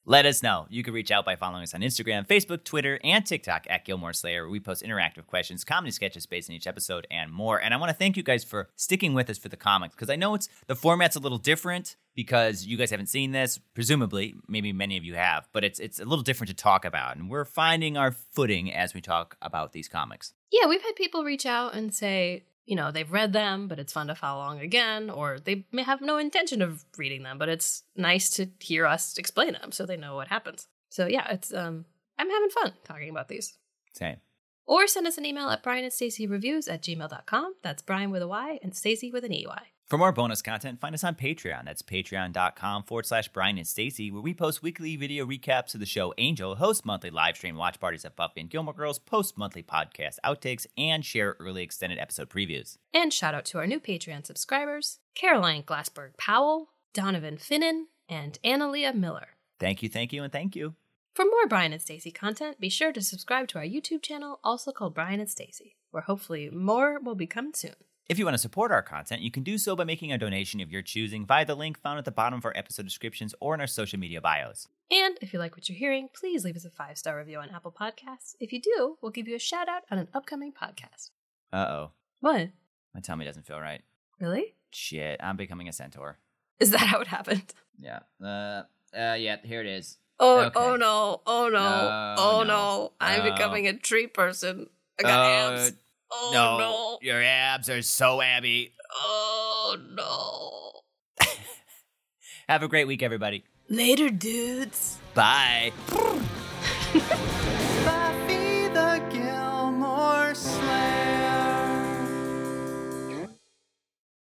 Let us know. You can reach out by following us on Instagram, Facebook, Twitter, and TikTok at Gilmore Slayer, where we post interactive questions, comedy sketches based in each episode, and more. And I want to thank you guys for sticking with us for the comics, because I know it's the format's a little different because you guys haven't seen this. Presumably, maybe many of you have, but it's it's a little different to talk about, and we're finding our footing as we talk about these comics. Yeah, we've had people reach out and say, you know, they've read them, but it's fun to follow along again, or they may have no intention of reading them, but it's nice to hear us explain them so they know what happens. So yeah, it's um, I'm having fun talking about these. Same. Or send us an email at Brian and Stacey Reviews at gmail dot com. That's Brian with a Y and Stacey with an E Y. For more bonus content, find us on Patreon. That's patreon.com forward slash Brian and Stacey, where we post weekly video recaps of the show Angel, host monthly live stream watch parties at Buffy and Gilmore Girls, post monthly podcast outtakes, and share early extended episode previews. And shout out to our new Patreon subscribers, Caroline Glassberg Powell, Donovan Finnan, and Analia Miller. Thank you, thank you, and thank you. For more Brian and Stacey content, be sure to subscribe to our YouTube channel, also called Brian and Stacey, where hopefully more will be coming soon. If you want to support our content, you can do so by making a donation of your choosing via the link found at the bottom of our episode descriptions or in our social media bios. And if you like what you're hearing, please leave us a five-star review on Apple Podcasts. If you do, we'll give you a shout-out on an upcoming podcast. Uh-oh. What? My tummy doesn't feel right. Really? Shit, I'm becoming a centaur. Is that how it happened? Yeah. Uh, uh yeah, here it is. Oh, Okay. oh no, oh no, Oh, oh no. no. I'm Oh. becoming a tree person. I got Uh, abs. Oh no, no. your abs are so abby. Oh no. Have a great week, everybody. Later, dudes. Bye.